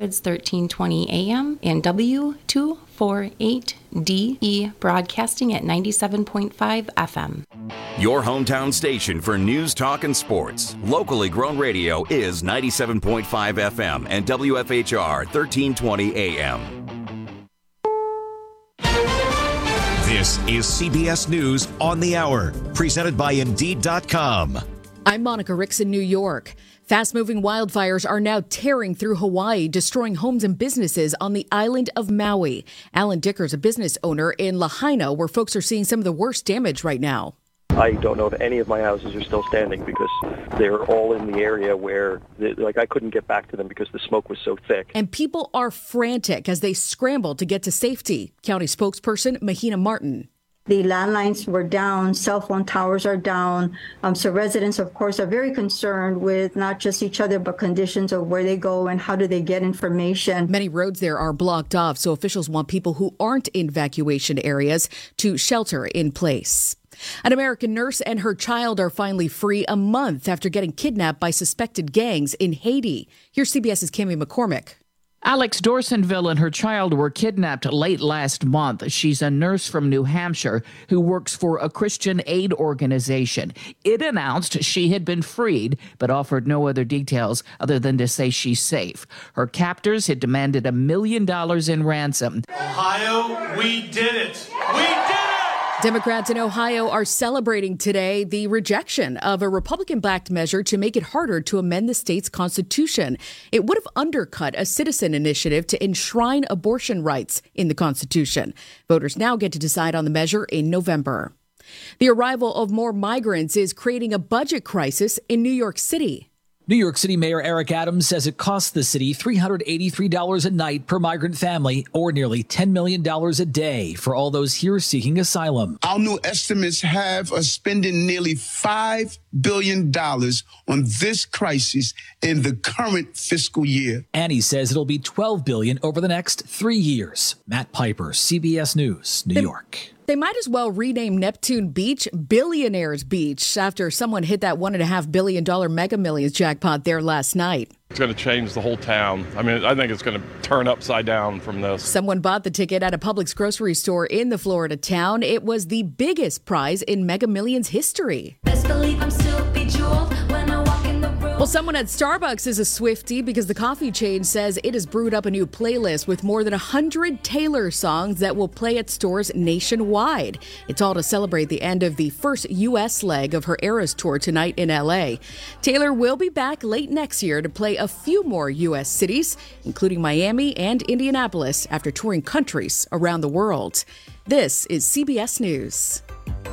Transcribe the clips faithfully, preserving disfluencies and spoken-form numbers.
It's thirteen twenty A M and W two forty-eight D E broadcasting at ninety-seven point five F M. Your hometown station for news, talk, and sports. Locally grown radio is ninety-seven point five F M and W F H R thirteen twenty A M. This is C B S News on the Hour, presented by Indeed dot com. I'm Monica Ricks in New York. Fast-moving wildfires are now tearing through Hawaii, destroying homes and businesses on the island of Maui. Alan Dicker's a business owner in Lahaina, where folks are seeing some of the worst damage right now. I don't know if any of my houses are still standing because they're all in the area where, they, like, I couldn't get back to them because the smoke was so thick. And people are frantic as they scramble to get to safety. County spokesperson Mahina Martin. The landlines were down, cell phone towers are down. Um, so residents, of course, are very concerned with not just each other, but conditions of where they go and how do they get information. Many roads there are blocked off, so officials want people who aren't in evacuation areas to shelter in place. An American nurse and her child are finally free a month after getting kidnapped by suspected gangs in Haiti. Here's CBS's Cami McCormick. Alex Dorsonville and her child were kidnapped late last month. She's a nurse from New Hampshire who works for a Christian aid organization. It announced she had been freed, but offered no other details other than to say she's safe. Her captors had demanded a million dollars in ransom. Ohio, we did it. We did it! Democrats in Ohio are celebrating today the rejection of a Republican-backed measure to make it harder to amend the state's constitution. It would have undercut a citizen initiative to enshrine abortion rights in the Constitution. Voters now get to decide on the measure in November. The arrival of more migrants is creating a budget crisis in New York City. New York City Mayor Eric Adams says it costs the city three hundred eighty-three dollars a night per migrant family, or nearly ten million dollars a day for all those here seeking asylum. Our new estimates have us spending nearly five billion dollars on this crisis in the current fiscal year. And he says it'll be twelve billion dollars over the next three years. Matt Piper, C B S News, New they, York. They might as well rename Neptune Beach Billionaires Beach after someone hit that one and a half billion dollar Mega Millions jackpot there last night. It's going to change the whole town. I mean, I think it's going to turn upside down from this. Someone bought the ticket at a Publix grocery store in the Florida town. It was the biggest prize in Mega Millions history. Best believe I'm still bejeweled when I walk in the room. Well, someone at Starbucks is a Swiftie because the coffee chain says it has brewed up a new playlist with more than one hundred Taylor songs that will play at stores nationwide. It's all to celebrate the end of the first U S leg of her Eras tour tonight in L A. Taylor will be back late next year to play a few more U S cities, including Miami and Indianapolis, after touring countries around the world. This is C B S News.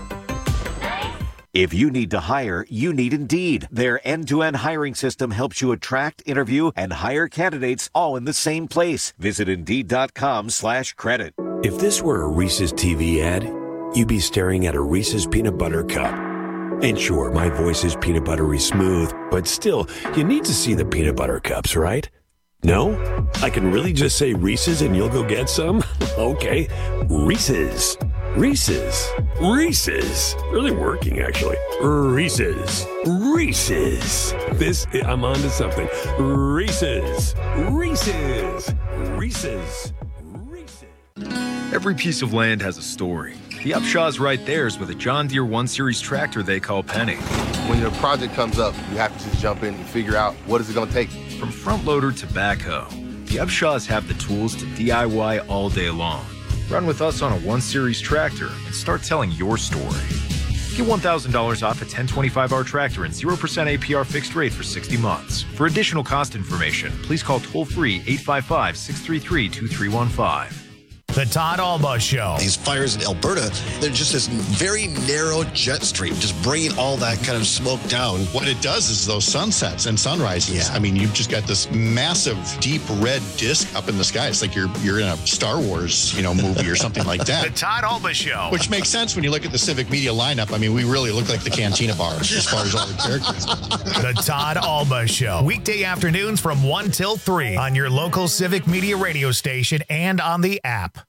If you need to hire, you need Indeed. Their end-to-end hiring system helps you attract, interview, and hire candidates all in the same place. Visit Indeed.com slash credit. If this were a Reese's T V ad, you'd be staring at a Reese's peanut butter cup. And sure, my voice is peanut buttery smooth, but still, you need to see the peanut butter cups, right? No? I can really just say Reese's and you'll go get some? Okay, Reese's. Reese's. Reese's. Really working, actually. Reese's. Reese's. This, I'm on to something. Reese's. Reese's. Reese's. Reese's. Every piece of land has a story. The Upshaw's right there is with a John Deere one series tractor they call Penny. When your project comes up, you have to just jump in and figure out what is it going to take. From front loader to backhoe, the Upshaws have the tools to D I Y all day long. Run with us on a one series tractor and start telling your story. Get one thousand dollars off a ten twenty-five R tractor and zero percent A P R fixed rate for sixty months. For additional cost information, please call toll-free eight five five, six three three, two three one five. The Todd Alba Show. These fires in Alberta, they're just this very narrow jet stream, just bringing all that kind of smoke down. What it does is those sunsets and sunrises. Yeah. I mean, you've just got this massive, deep red disc up in the sky. It's like you're you're in a Star Wars, you know, movie or something like that. The Todd Alba Show. Which makes sense when you look at the Civic Media lineup. I mean, we really look like the Cantina bars as far as all the characters. The Todd Alba Show. Weekday afternoons from one till three on your local Civic Media radio station and on the app.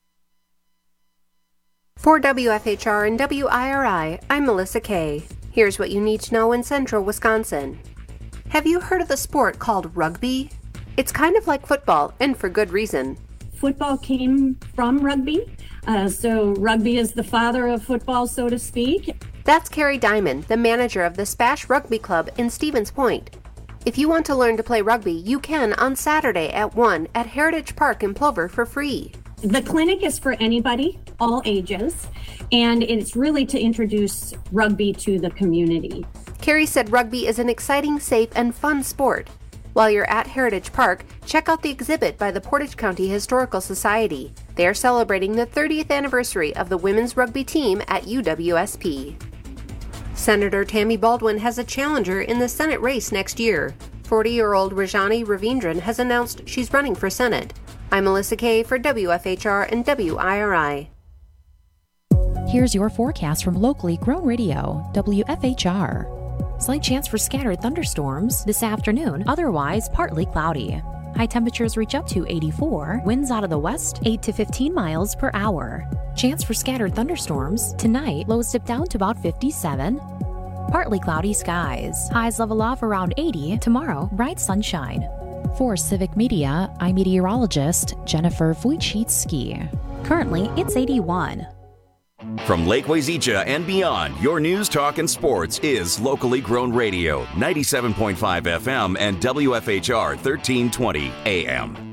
For W F H R and W I R I, I'm Melissa Kay. Here's what you need to know in central Wisconsin. Have you heard of the sport called rugby? It's kind of like football, and for good reason. Football came from rugby, uh, so rugby is the father of football, so to speak. That's Carrie Diamond, the manager of the Spash Rugby Club in Stevens Point. If you want to learn to play rugby, you can on Saturday at one at Heritage Park in Plover for free. The clinic is for anybody, all ages, and it's really to introduce rugby to the community. Carrie said rugby is an exciting, safe, and fun sport. While you're at Heritage Park, check out the exhibit by the Portage County Historical Society. They are celebrating the thirtieth anniversary of the women's rugby team at U W S P. Senator Tammy Baldwin has a challenger in the Senate race next year. forty-year-old Rajani Ravindran has announced she's running for Senate. I'm Melissa Kay for W F H R and W I R I. Here's your forecast from locally grown radio, W F H R. Slight chance for scattered thunderstorms this afternoon, otherwise partly cloudy. High temperatures reach up to eighty-four, winds out of the west, eight to fifteen miles per hour. Chance for scattered thunderstorms. Tonight, lows dip down to about fifty-seven. Partly cloudy skies. Highs level off around eighty. Tomorrow, bright sunshine. For Civic Media, I'm meteorologist Jennifer Wojcicki. Currently, it's eighty-one. From Lake Wazeecha and beyond, your news, talk, and sports is locally grown radio, ninety-seven point five F M and W F H R thirteen twenty A M.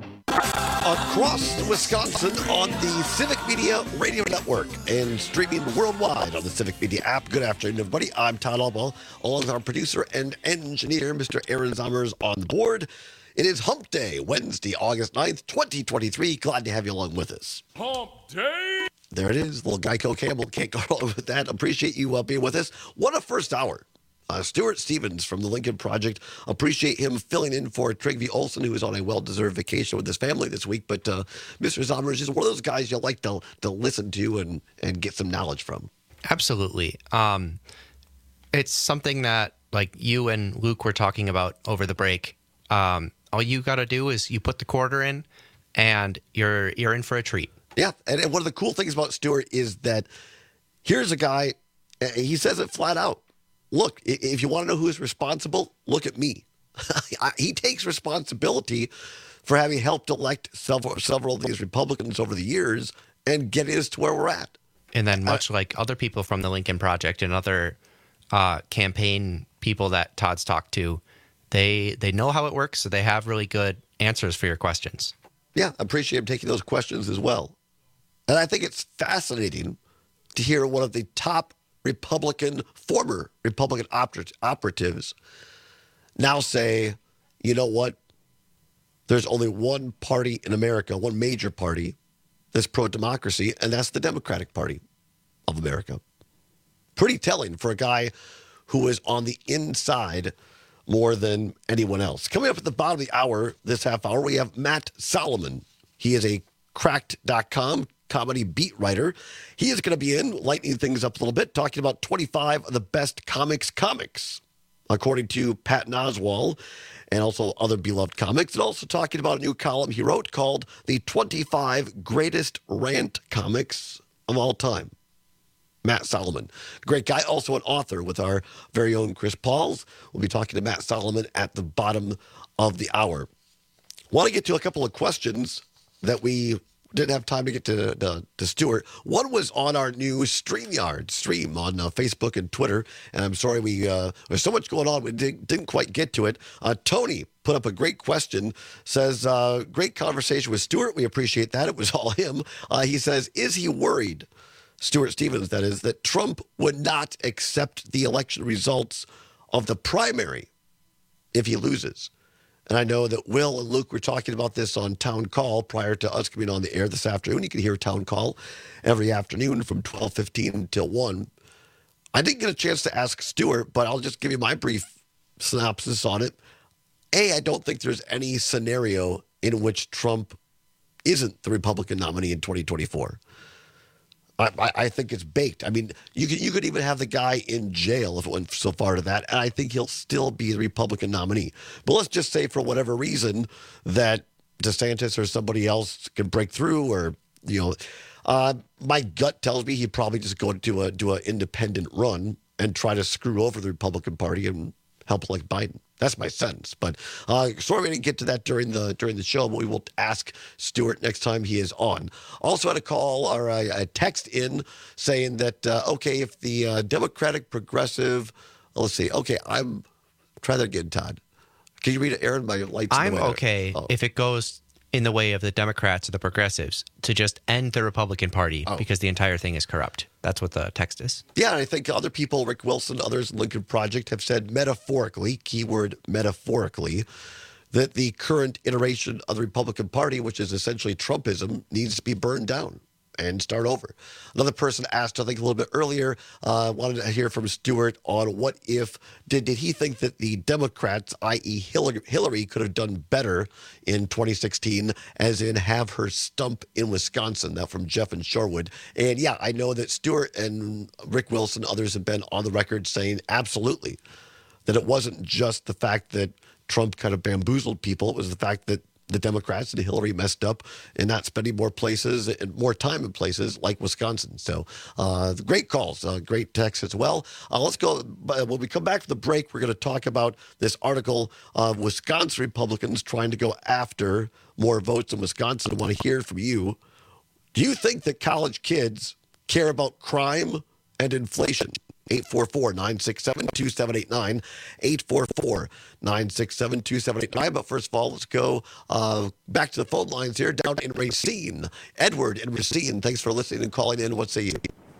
Across Wisconsin on the Civic Media Radio Network and streaming worldwide on the Civic Media app. Good afternoon, everybody. I'm Todd Albaugh, along with our producer and engineer, Mister Aaron Zommers, on the board. It is Hump Day, Wednesday, August ninth, twenty twenty-three. Glad to have you along with us. Hump Day! There it is. Little Geico Campbell. Can't go wrong with that. Appreciate you uh, being with us. What a first hour. Uh, Stuart Stevens from the Lincoln Project. Appreciate him filling in for Trygve Olson, who is on a well-deserved vacation with his family this week. But uh, Mister Zommers is one of those guys you like to to listen to and, and get some knowledge from. Absolutely. Um, it's something that, like you and Luke were talking about over the break. Um, all you got to do is you put the quarter in, and you're you're in for a treat. Yeah, and, and one of the cool things about Stuart is that here's a guy, he says it flat out. Look, if you want to know who is responsible, look at me. He takes responsibility for having helped elect several, several of these Republicans over the years and getting us to where we're at. And then much uh, like other people from the Lincoln Project and other uh, campaign people that Todd's talked to, they they know how it works, so they have really good answers for your questions. Yeah, I appreciate him taking those questions as well. And I think it's fascinating to hear one of the top Republican, former Republican oper- operatives now say, you know what? There's only one party in America, one major party that's pro-democracy, and that's the Democratic Party of America. Pretty telling for a guy who is on the inside more than anyone else. Coming up at the bottom of the hour, this half hour, we have Matt Solomon. He is a cracked dot com comedy beat writer. He is going to be in, lightening things up a little bit, talking about twenty-five of the best comics comics, according to Patton Oswalt, and also other beloved comics, and also talking about a new column he wrote called The twenty-five Greatest Rant Comics of All Time. Matt Solomon, great guy, also an author with our very own Chris Pauls. We'll be talking to Matt Solomon at the bottom of the hour. Want to get to a couple of questions that we didn't have time to get to, to, to Stuart. One was on our new StreamYard stream on uh, Facebook and Twitter, and I'm sorry we uh, there's so much going on we didn't, didn't quite get to it. Uh, Tony put up a great question, says, uh, great conversation with Stuart. We appreciate that. It was all him. Uh, he says, is he worried, Stuart Stevens, that is, that Trump would not accept the election results of the primary if he loses? And I know that Will and Luke were talking about this on Town Call prior to us coming on the air this afternoon. You can hear Town Call every afternoon from twelve fifteen until one. I didn't get a chance to ask Stuart, but I'll just give you my brief synopsis on it. A, I don't think there's any scenario in which Trump isn't the Republican nominee in twenty twenty-four. I, I, I think it's baked. I mean, you could you could even have the guy in jail if it went so far to that, and I think he'll still be the Republican nominee. But let's just say for whatever reason that DeSantis or somebody else can break through, or you know, uh, my gut tells me he'd probably just go to a do an independent run and try to screw over the Republican Party and help elect Biden. That's my sense. But uh, sorry we didn't get to that during the during the show, but we will ask Stuart next time he is on. Also had a call or a, a text in saying that, uh, okay, if the uh, Democratic Progressive, oh, let's see, okay, I'm, try that again, Todd. Can you read it, Aaron? My lights. I'm okay oh. if it goes in the way of the Democrats or the progressives to just end the Republican Party oh. because the entire thing is corrupt. That's what the text is. Yeah, and I think other people, Rick Wilson, others in Lincoln Project, have said metaphorically, keyword metaphorically, that the current iteration of the Republican Party, which is essentially Trumpism, needs to be burned down and start over. Another person asked, I think a little bit earlier, uh, wanted to hear from Stuart on what if, did, did he think that the Democrats, that is. Hillary, Hillary, could have done better in twenty sixteen, as in have her stump in Wisconsin? That from Jeff and Shorewood. And yeah, I know that Stuart and Rick Wilson, others have been on the record saying absolutely that it wasn't just the fact that Trump kind of bamboozled people. It was the fact that the Democrats and Hillary messed up in not spending more places and more time in places like Wisconsin. So uh, great calls, uh, great texts as well. Uh, let's go. When we come back from the break, we're going to talk about this article of Wisconsin Republicans trying to go after more votes in Wisconsin. I want to hear from you. Do you think that college kids care about crime and inflation? eight four four, nine six seven, two seven eight nine, eight four four, nine six seven, two seven eight nine. But first of all, let's go uh, back to the phone lines here down in Racine. Edward in Racine, thanks for listening and calling in. What say you?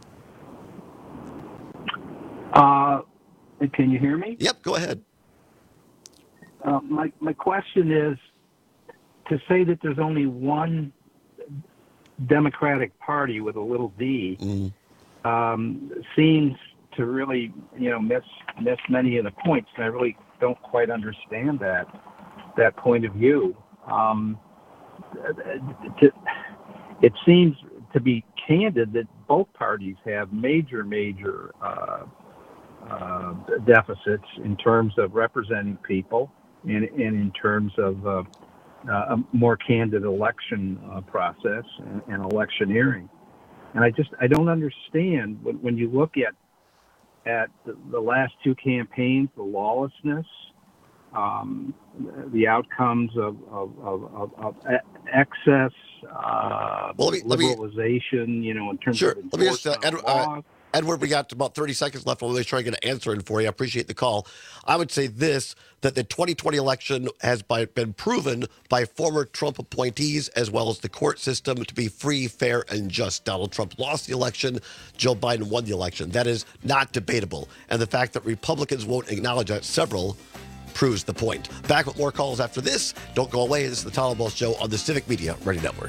Uh, can you hear me? Yep, go ahead. Uh, my, my question is, to say that there's only one Democratic Party with a little d mm. um, seems to really, you know, miss miss many of the points. And I really don't quite understand that that point of view. Um, to, it seems, to be candid, that both parties have major, major uh, uh, deficits in terms of representing people and, and in terms of uh, uh, a more candid election uh, process and, and electioneering. And I just, I don't understand when, when you look at at the, the last two campaigns, the lawlessness, um, the outcomes of, of, of, of, of excess uh, well, let me, liberalization, let me, you know, in terms sure. of let me just, uh, Ed, law. Uh, Edward, we got about thirty seconds left. We'll try to get an answer in for you. I appreciate the call. I would say this, that the twenty twenty election has by, been proven by former Trump appointees as well as the court system to be free, fair, and just. Donald Trump lost the election. Joe Biden won the election. That is not debatable. And the fact that Republicans won't acknowledge that, several, proves the point. Back with more calls after this. Don't go away. This is the Tom Ball Show on the Civic Media Radio Network.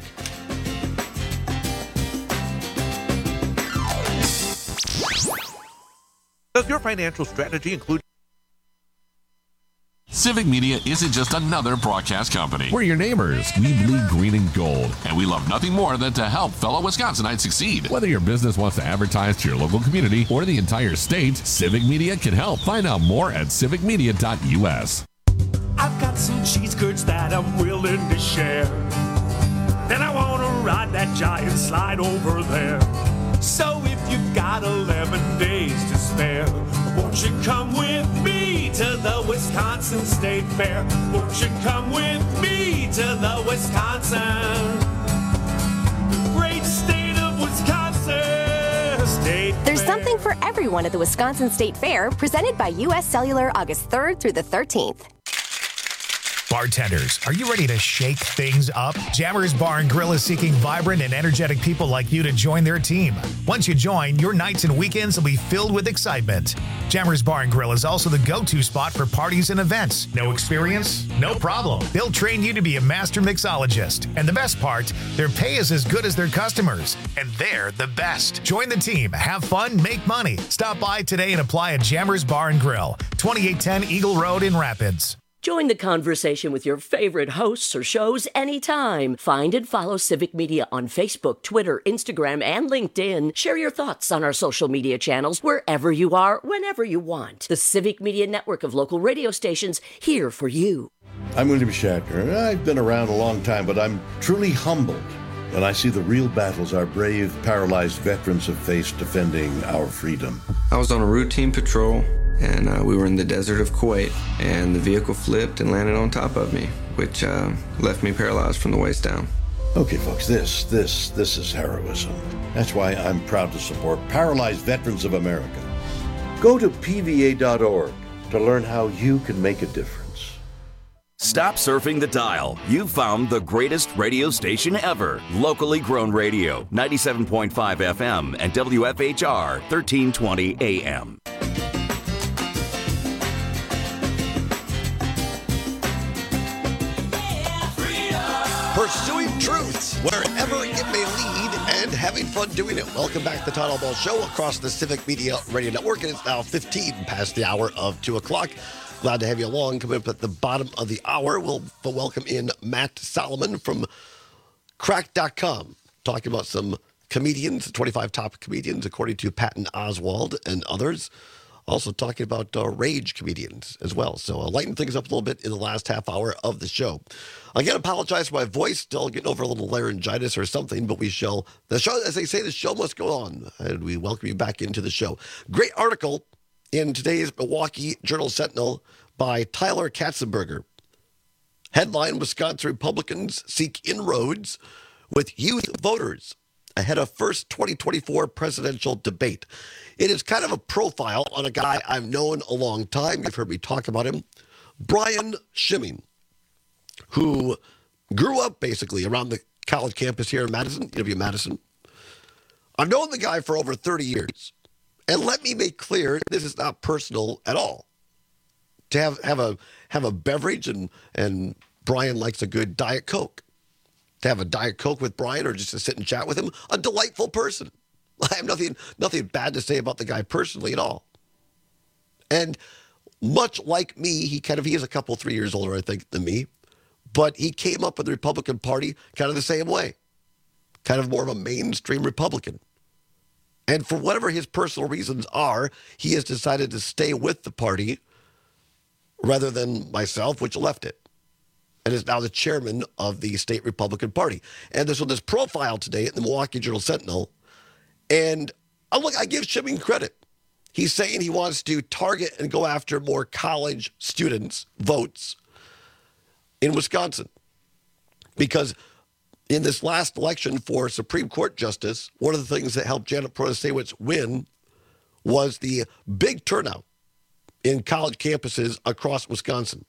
Does your financial strategy include... Civic Media isn't just another broadcast company. We're your neighbors. We bleed green and gold. And we love nothing more than to help fellow Wisconsinites succeed. Whether your business wants to advertise to your local community or the entire state, Civic Media can help. Find out more at civic media dot u s. I've got some cheese curds that I'm willing to share. Then I want to ride that giant slide over there. So if you've got eleven days to spare, won't you come with me to the Wisconsin State Fair? Won't you come with me to the Wisconsin, the great state of Wisconsin State Fair? There's something for everyone at the Wisconsin State Fair, presented by U S Cellular, August third through the thirteenth. Bartenders, are you ready to shake things up? Jammers Bar and Grill is seeking vibrant and energetic people like you to join their team. Once you join, your nights and weekends will be filled with excitement. Jammers Bar and Grill is also the go-to spot for parties and events. No experience? No problem. They'll train you to be a master mixologist. And the best part, their pay is as good as their customers. And they're the best. Join the team, have fun, make money. Stop by today and apply at Jammers Bar and Grill, twenty-eight ten Eagle Road in Rapids. Join the conversation with your favorite hosts or shows anytime. Find and follow Civic Media on Facebook, Twitter, Instagram, and LinkedIn. Share your thoughts on our social media channels wherever you are, whenever you want. The Civic Media network of local radio stations here for you. I'm William Shatner. I've been around a long time, but I'm truly humbled when I see the real battles our brave, paralyzed veterans have faced defending our freedom. I was on a routine patrol and uh, we were in the desert of Kuwait, and the vehicle flipped and landed on top of me, which uh, left me paralyzed from the waist down. Okay, folks, this, this, this is heroism. That's why I'm proud to support Paralyzed Veterans of America. Go to P V A dot org to learn how you can make a difference. Stop surfing the dial. You've found the greatest radio station ever. Locally grown radio, ninety-seven point five F M and W F H R, thirteen twenty A M. Pursuing truth wherever it may lead and having fun doing it. Welcome back to the Todd Ball Show across the Civic Media Radio Network. And it's now fifteen past the hour of two o'clock. Glad to have you along. Coming up at the bottom of the hour, we'll welcome in Matt Solomon from crack dot com, talking about some comedians, twenty-five top comedians, according to Patton Oswalt and others. Also talking about uh, rage comedians as well. So uh, lighten things up a little bit in the last half hour of the show. Again, apologize for my voice. Still getting over a little laryngitis or something, but we shall, the show, as they say, the show must go on. And we welcome you back into the show. Great article in today's Milwaukee Journal-Sentinel by Tyler Katzenberger. Headline, Wisconsin Republicans seek inroads with youth voters ahead of first twenty twenty-four presidential debate. It is kind of a profile on a guy I've known a long time. You've heard me talk about him. Brian Schimming, who grew up basically around the college campus here in Madison, U W Madison. I've known the guy for over thirty years. And let me make clear, this is not personal at all. To have, have a have a beverage, and, and Brian likes a good Diet Coke. To have a Diet Coke with Brian or just to sit and chat with him, a delightful person. I have nothing nothing bad to say about the guy personally at all. And much like me, he kind of, he is a couple, three years older, I think, than me. But he came up with the Republican Party kind of the same way. Kind of more of a mainstream Republican. And for whatever his personal reasons are, he has decided to stay with the party rather than myself, which left it. And is now the chairman of the state Republican Party. And there's on this profile today in the Milwaukee Journal-Sentinel. And I look, I give Schimming credit. He's saying he wants to target and go after more college students' votes in Wisconsin. Because in this last election for Supreme Court Justice, one of the things that helped Janet Protasewicz win was the big turnout in college campuses across Wisconsin.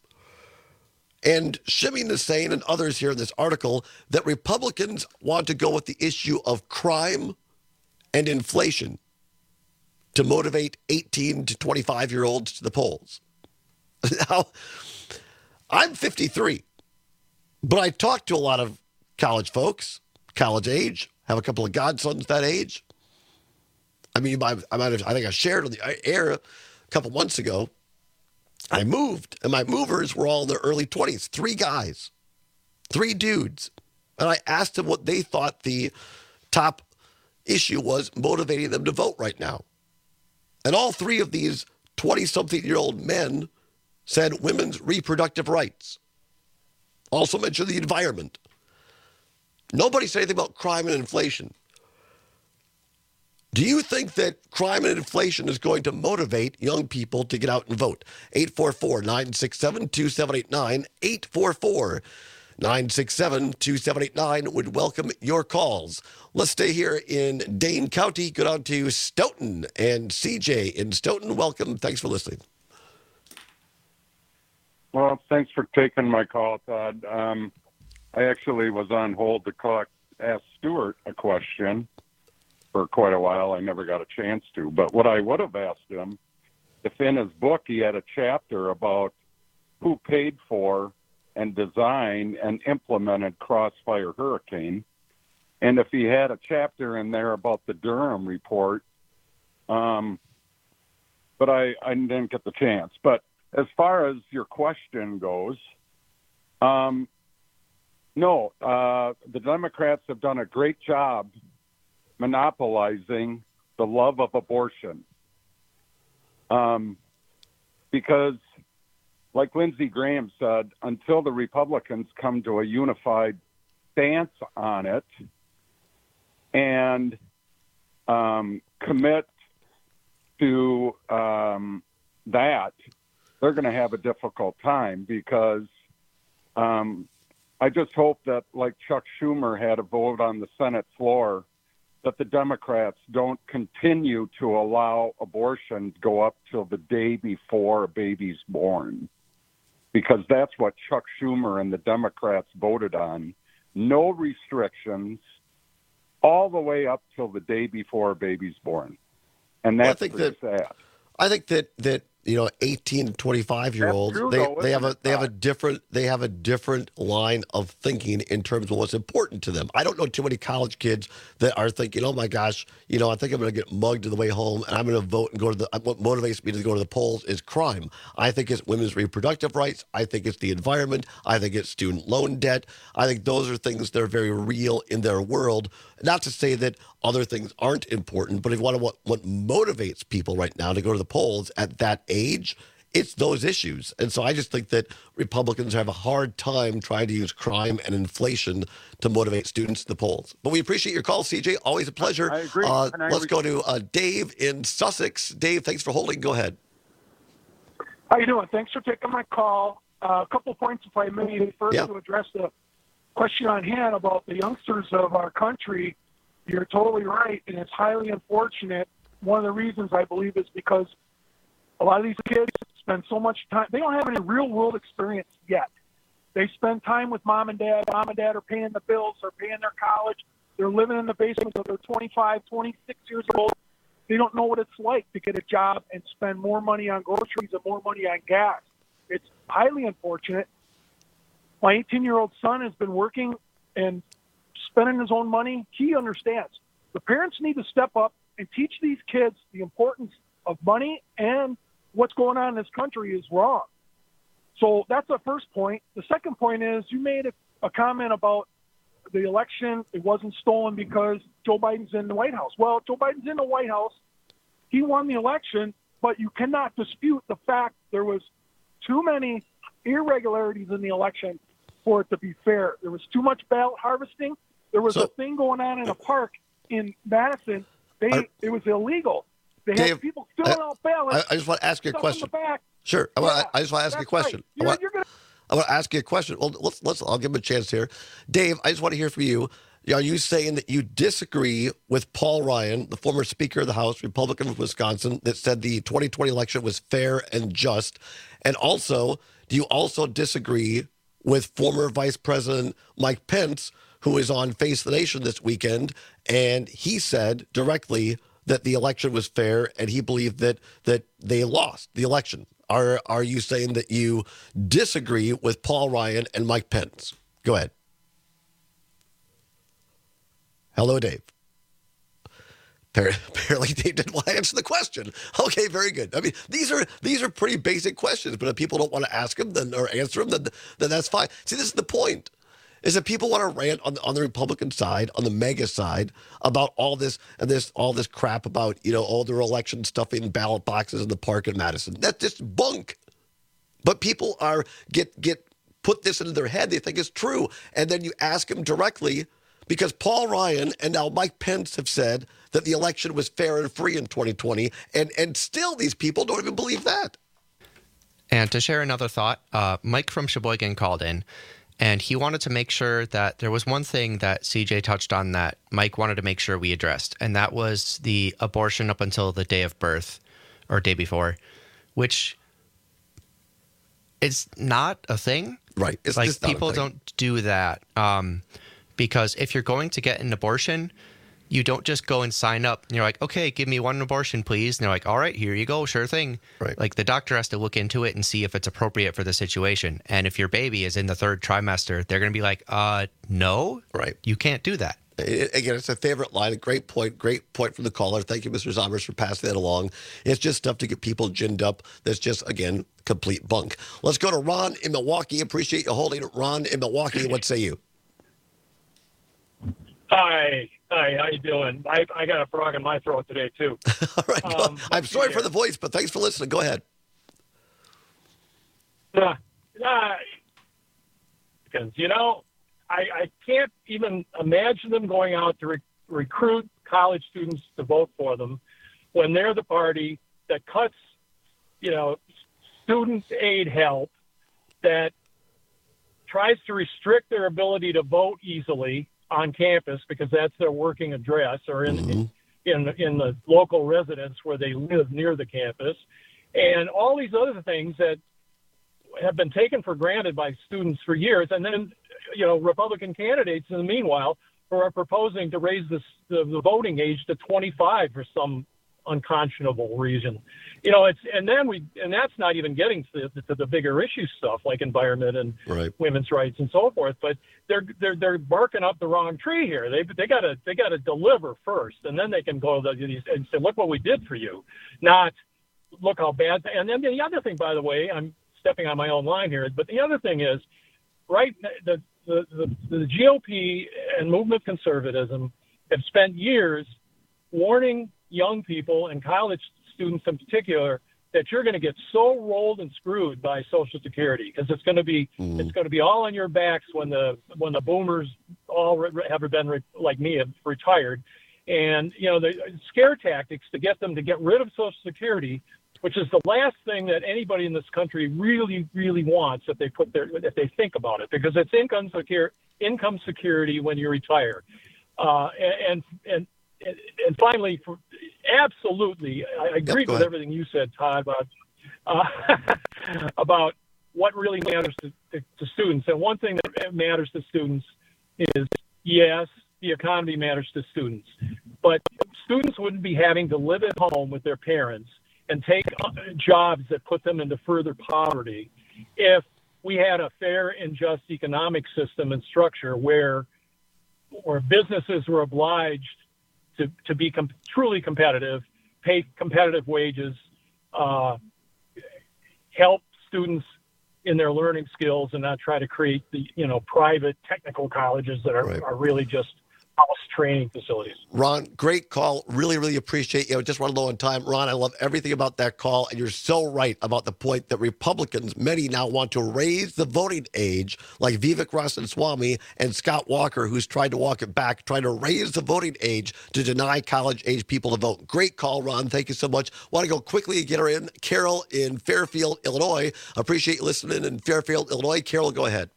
And Schimming is saying, and others here in this article, that Republicans want to go with the issue of crime and inflation to motivate eighteen to twenty-five-year-olds to the polls. Now, I'm fifty-three, but I talk to a lot of college folks, college age, have a couple of godsons that age. I mean, I, I, might have, I think I shared on the air a couple months ago. I moved, and my movers were all in their early twenties, three guys, three dudes. And I asked them what they thought the top issue was motivating them to vote right now. And all three of these twenty-something-year-old men said women's reproductive rights. Also mentioned the environment. Nobody said anything about crime and inflation. Do you think that crime and inflation is going to motivate young people to get out and vote? eight four four, nine six seven, two seven eight nine, eight four four, nine six seven, two seven eight nine would welcome your calls. Let's stay here in Dane County. Go down to Stoughton and C J in Stoughton. Welcome. Thanks for listening. Well, thanks for taking my call, Todd. Um, I actually was on hold to collect, ask Stuart a question for quite a while. I never got a chance to. But what I would have asked him, if in his book he had a chapter about who paid for and designed and implemented Crossfire Hurricane, and if he had a chapter in there about the Durham report, um, but I, I didn't get the chance. But as far as your question goes, um, no, uh, the Democrats have done a great job monopolizing the love of abortion. Um, because, like Lindsey Graham said, until the Republicans come to a unified stance on it and um, commit to um, that, they're going to have a difficult time because um, I just hope that, like Chuck Schumer had a vote on the Senate floor, that the Democrats don't continue to allow abortion to go up till the day before a baby's born, because that's what Chuck Schumer and the Democrats voted on. No restrictions all the way up till the day before a baby's born. And that's well, I think pretty that, sad. I think that, that you know, eighteen to twenty-five year olds, they, though, they have a it? they have a different they have a different line of thinking in terms of what's important to them. I don't know too many college kids that are thinking, oh my gosh, you know, I think I'm going to get mugged on the way home, and I'm going to vote and go to the. What motivates me to go to the polls is crime. I think it's women's reproductive rights. I think it's the environment. I think it's student loan debt. I think those are things that are very real in their world. Not to say that other things aren't important, but if you want to what what motivates people right now to go to the polls at that age, it's those issues. And so I just think that Republicans have a hard time trying to use crime and inflation to motivate students to the polls. But we appreciate your call, C J. Always a pleasure. I agree. Uh, And I let's re- go to uh, Dave in Sussex. Dave, thanks for holding. Go ahead. How you doing? Thanks for taking my call. Uh, a couple points, if I may. First, Yeah. to address the question on hand about the youngsters of our country, you're totally right, and it's highly unfortunate. One of the reasons I believe is because a lot of these kids spend so much time. They don't have any real-world experience yet. They spend time with mom and dad. Mom and dad are paying the bills. They're paying their college. They're living in the basement until they're twenty-five, twenty-six years old. They don't know what it's like to get a job and spend more money on groceries and more money on gas. It's highly unfortunate. My eighteen-year-old son has been working and spending his own money. He understands. The parents need to step up and teach these kids the importance of money, and what's going on in this country is wrong. So that's the first point. The second point is you made a, a comment about the election. It wasn't stolen because Joe Biden's in the White House. Well, Joe Biden's in the White House. He won the election, but you cannot dispute the fact there was too many irregularities in the election for it to be fair. There was too much ballot harvesting. There was So- a thing going on in a park in Madison. They I- it was illegal. They Dave, had people filling I- out ballots. I, I just want to ask you a stuff in question. the back. Sure. I, want, Yeah, I just want to ask you a that's question. right. I You're- want, you're gonna- I want to ask you a question. Well, let's let's. I'll give him a chance here. Dave, I just want to hear from you. Are you saying that you disagree with Paul Ryan, the former Speaker of the House, Republican of Wisconsin, that said the twenty twenty election was fair and just? And also, do you also disagree with former Vice President Mike Pence, who is on Face the Nation this weekend, and he said directly that the election was fair, and he believed that that they lost the election? Are are you saying that you disagree with Paul Ryan and Mike Pence? Go ahead. Hello, Dave. Apparently, Dave didn't want to answer the question. Okay, very good. I mean, these are these are pretty basic questions, but if people don't want to ask them then or answer them, then then that's fine. See, this is the point. Is that people want to rant on the, on the Republican side, on the MAGA side, about all this and this all this crap about, you know, all their election stuffing ballot boxes in the park in Madison. That's just bunk. But people are get get put this into their head. They think it's true, and then you ask them directly, because Paul Ryan and now Mike Pence have said that the election was fair and free in twenty twenty, and and still these people don't even believe that. And to share another thought, uh, Mike from Sheboygan called in, and he wanted to make sure that there was one thing that C J touched on that Mike wanted to make sure we addressed, and that was the abortion up until the day of birth or day before, which is not a thing. Right. It's like just not a people thing. don't do that um, because if you're going to get an abortion, you don't just go and sign up and you're like, okay, give me one abortion, please. And they're like, all right, here you go. Sure thing. Right. Like the doctor has to look into it and see if it's appropriate for the situation. And if your baby is in the third trimester, they're going to be like, uh, no, right. You can't do that. It, again, it's a favorite line. A great point. Great point from the caller. Thank you, Mister Zombers, for passing that along. It's just stuff to get people ginned up. That's just, again, complete bunk. Let's go to Ron in Milwaukee. Appreciate you holding it. Ron in Milwaukee, what say you? Hi. Hi, how you doing? I, I got a frog in my throat today, too. All right. Um, I'm sorry for the voice, but thanks for listening. Go ahead. Uh, uh, because, you know, I, I can't even imagine them going out to re- recruit college students to vote for them when they're the party that cuts you know, student aid help that tries to restrict their ability to vote easily on campus because that's their working address, or in mm-hmm. in, in in the local residence where they live near the campus, and all these other things that have been taken for granted by students for years. And then, you know, Republican candidates in the meanwhile are proposing to raise this, the, the voting age to twenty-five for some unconscionable reason. You know, it's, and then we, and that's not even getting to the, to the bigger issue stuff like environment and right. women's rights and so forth. But they're, they're, they're barking up the wrong tree here. They, they gotta, they gotta deliver first, and then they can go to these and say, look what we did for you. Not look how bad. And then the other thing, by the way, I'm stepping on my own line here, but the other thing is, right, the, the, the, the G O P and movement conservatism have spent years warning young people and college students in particular that you're going to get so rolled and screwed by Social Security because it's going to be mm. it's going to be all on your backs when the when the boomers all re- have been re- like me have retired, and you know the scare tactics to get them to get rid of Social Security, which is the last thing that anybody in this country really really wants if they put their if they think about it, because it's income secure income security when you retire, uh, and and. And, and finally, for, absolutely, I agree yep, with everything you said, Todd, about uh, about what really matters to, to, to students. And one thing that matters to students is, yes, the economy matters to students, but students wouldn't be having to live at home with their parents and take jobs that put them into further poverty if we had a fair and just economic system and structure where where businesses were obliged to, to be com- truly competitive, pay competitive wages, uh, help students in their learning skills, and not try to create the, you know, private technical colleges that are, right. are really just house training facilities. Ron, great call. Really, really appreciate you. Just run low on time. Ron, I love everything about that call, and you're so right about the point that Republicans, many now want to raise the voting age, like Vivek Ramaswamy and Scott Walker, who's tried to walk it back, trying to raise the voting age to deny college-age people to vote. Great call, Ron. Thank you so much. Want to go quickly and get her in. Carol in Fairfield, Illinois. Appreciate you listening in Fairfield, Illinois. Carol, go ahead.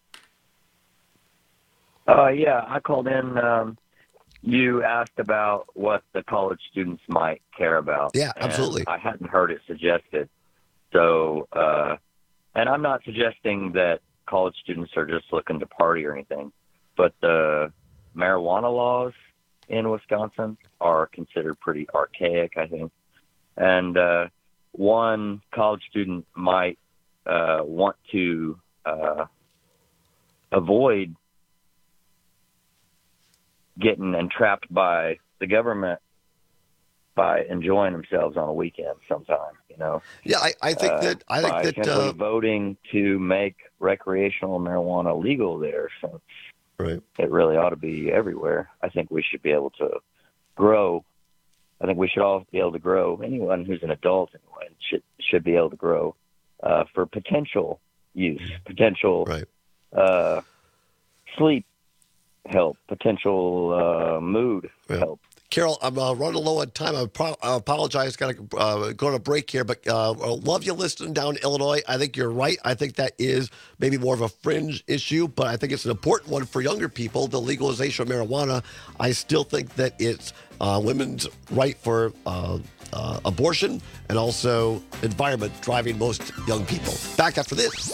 Uh, yeah, I called in. Um, you asked about what the college students might care about. Yeah, absolutely. I hadn't heard it suggested. So, uh, and I'm not suggesting that college students are just looking to party or anything, but the marijuana laws in Wisconsin are considered pretty archaic, I think. And uh, one college student might uh, want to uh, avoid getting entrapped by the government by enjoying themselves on a weekend sometime, you know? Yeah, I, I think uh, that, I think by that, simply uh, voting to make recreational marijuana legal there, since right. it really ought to be everywhere. I think we should be able to grow. I think we should all be able to grow. Anyone who's an adult anyway should, should be able to grow, uh, for potential use, potential, right. uh, sleep help, potential uh, mood yeah. help. Carol, I'm uh, running low on time. I, pro- I apologize. Got to uh, go on a break here, but uh, I love you listening down in Illinois. I think you're right. I think that is maybe more of a fringe issue, but I think it's an important one for younger people, the legalization of marijuana. I still think that it's uh, women's right for uh, uh, abortion and also environment driving most young people. Back after this.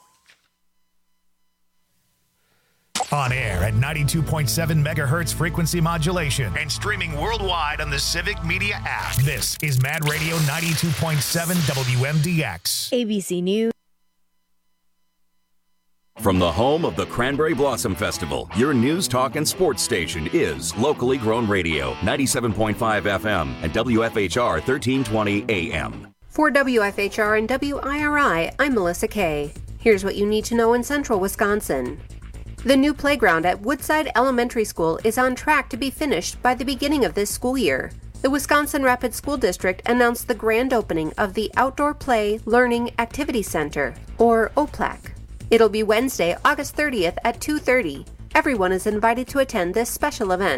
On air at ninety-two point seven megahertz frequency modulation and streaming worldwide on the Civic Media app. This is Mad Radio ninety-two point seven W M D X. A B C News. From the home of the Cranberry Blossom Festival, your news, talk, and sports station is Locally Grown Radio, ninety-seven point five F M and W F H R thirteen twenty A M. For W F H R and W I R I, I'm Melissa Kay. Here's what you need to know in central Wisconsin. The new playground at Woodside Elementary School is on track to be finished by the beginning of this school year. The Wisconsin Rapids School District announced the grand opening of the Outdoor Play Learning Activity Center, or O P L A C. It'll be Wednesday, August thirtieth at two thirty. Everyone is invited to attend this special event.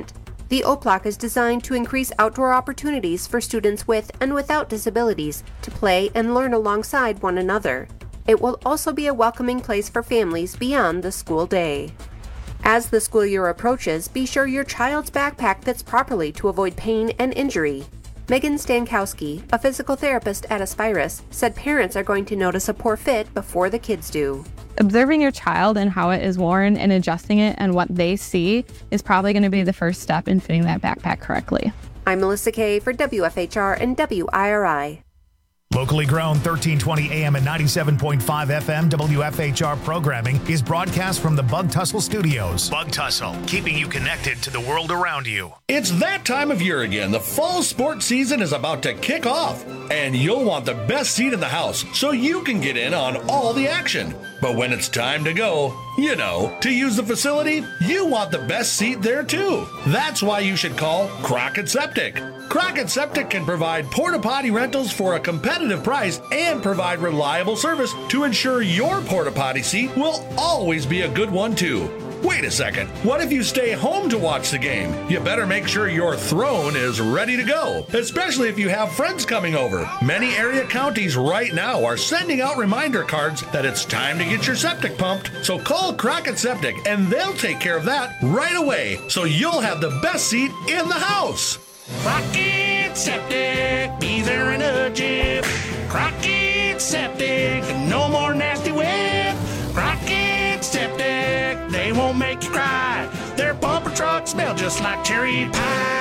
The O-Block is designed to increase outdoor opportunities for students with and without disabilities to play and learn alongside one another. It will also be a welcoming place for families beyond the school day. As the school year approaches, be sure your child's backpack fits properly to avoid pain and injury. Megan Stankowski, a physical therapist at Aspirus, said parents are going to notice a poor fit before the kids do. Observing your child and how it is worn and adjusting it and what they see is probably going to be the first step in fitting that backpack correctly. I'm Melissa Kay for W F H R and W I R I. Locally grown thirteen twenty A M and ninety-seven point five F M W F H R programming is broadcast from the Bug Tussle Studios. Bug Tussle, keeping you connected to the world around you. It's that time of year again. The fall sports season is about to kick off, and you'll want the best seat in the house so you can get in on all the action. But when it's time to go, you know, to use the facility, you want the best seat there too. That's why you should call Crockett Septic. Crockett Septic can provide porta potty rentals for a competitive price and provide reliable service to ensure your porta potty seat will always be a good one too. Wait a second, what if you stay home to watch the game? You better make sure your throne is ready to go, especially if you have friends coming over. Many area counties right now are sending out reminder cards that it's time to get your septic pumped. So call Crockett Septic and they'll take care of that right away, so you'll have the best seat in the house. Crockett Septic, be there in a jiff. Crockett Septic, no more nasty whip. Crockett Septic, they won't make you cry. Their bumper trucks smell just like cherry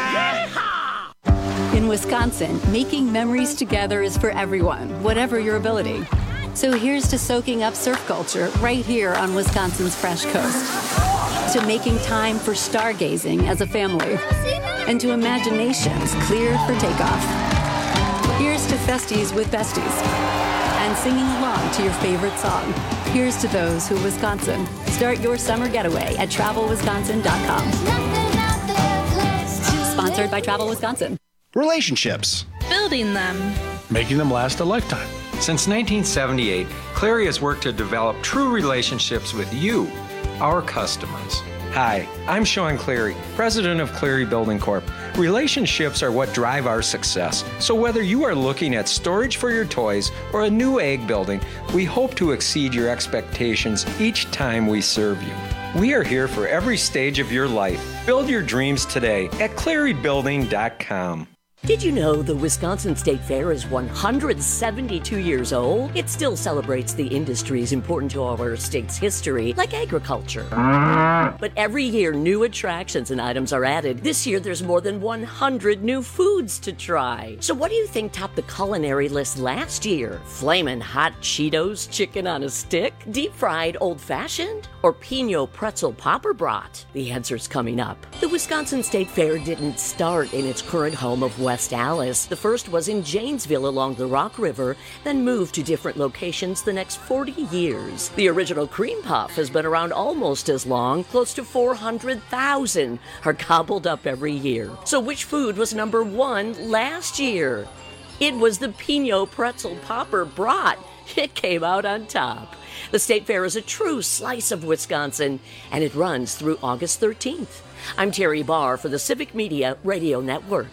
pie. In Wisconsin, making memories together is for everyone, whatever your ability. So here's to soaking up surf culture right here on Wisconsin's Fresh Coast. To making time for stargazing as a family. And to imaginations cleared for takeoff. Here's to festies with besties. And singing along to your favorite song. Here's to those who Wisconsin. Start your summer getaway at travel wisconsin dot com. Sponsored by Travel Wisconsin. Relationships. Building them. Making them last a lifetime. Since nineteen seventy-eight, Clary has worked to develop true relationships with you, our customers. Hi, I'm Sean Clary, president of Clary Building Corp. Relationships are what drive our success. So whether you are looking at storage for your toys or a new ag building, we hope to exceed your expectations each time we serve you. We are here for every stage of your life. Build your dreams today at clary building dot com. Did you know the Wisconsin State Fair is one hundred seventy-two years old? It still celebrates the industries important to our state's history, like agriculture. But every year, new attractions and items are added. This year, there's more than one hundred new foods to try. So what do you think topped the culinary list last year? Flamin' hot Cheetos chicken on a stick? Deep-fried old-fashioned? Or Pinot pretzel popper brat? The answer's coming up. The Wisconsin State Fair didn't start in its current home of West Allis. The first was in Janesville along the Rock River, then moved to different locations the next forty years. The original cream puff has been around almost as long. Close to four hundred thousand are gobbled up every year. So which food was number one last year? It was the Pinot pretzel popper brat. It came out on top. The State Fair is a true slice of Wisconsin, and it runs through August thirteenth. I'm Terry Barr for the Civic Media Radio Network.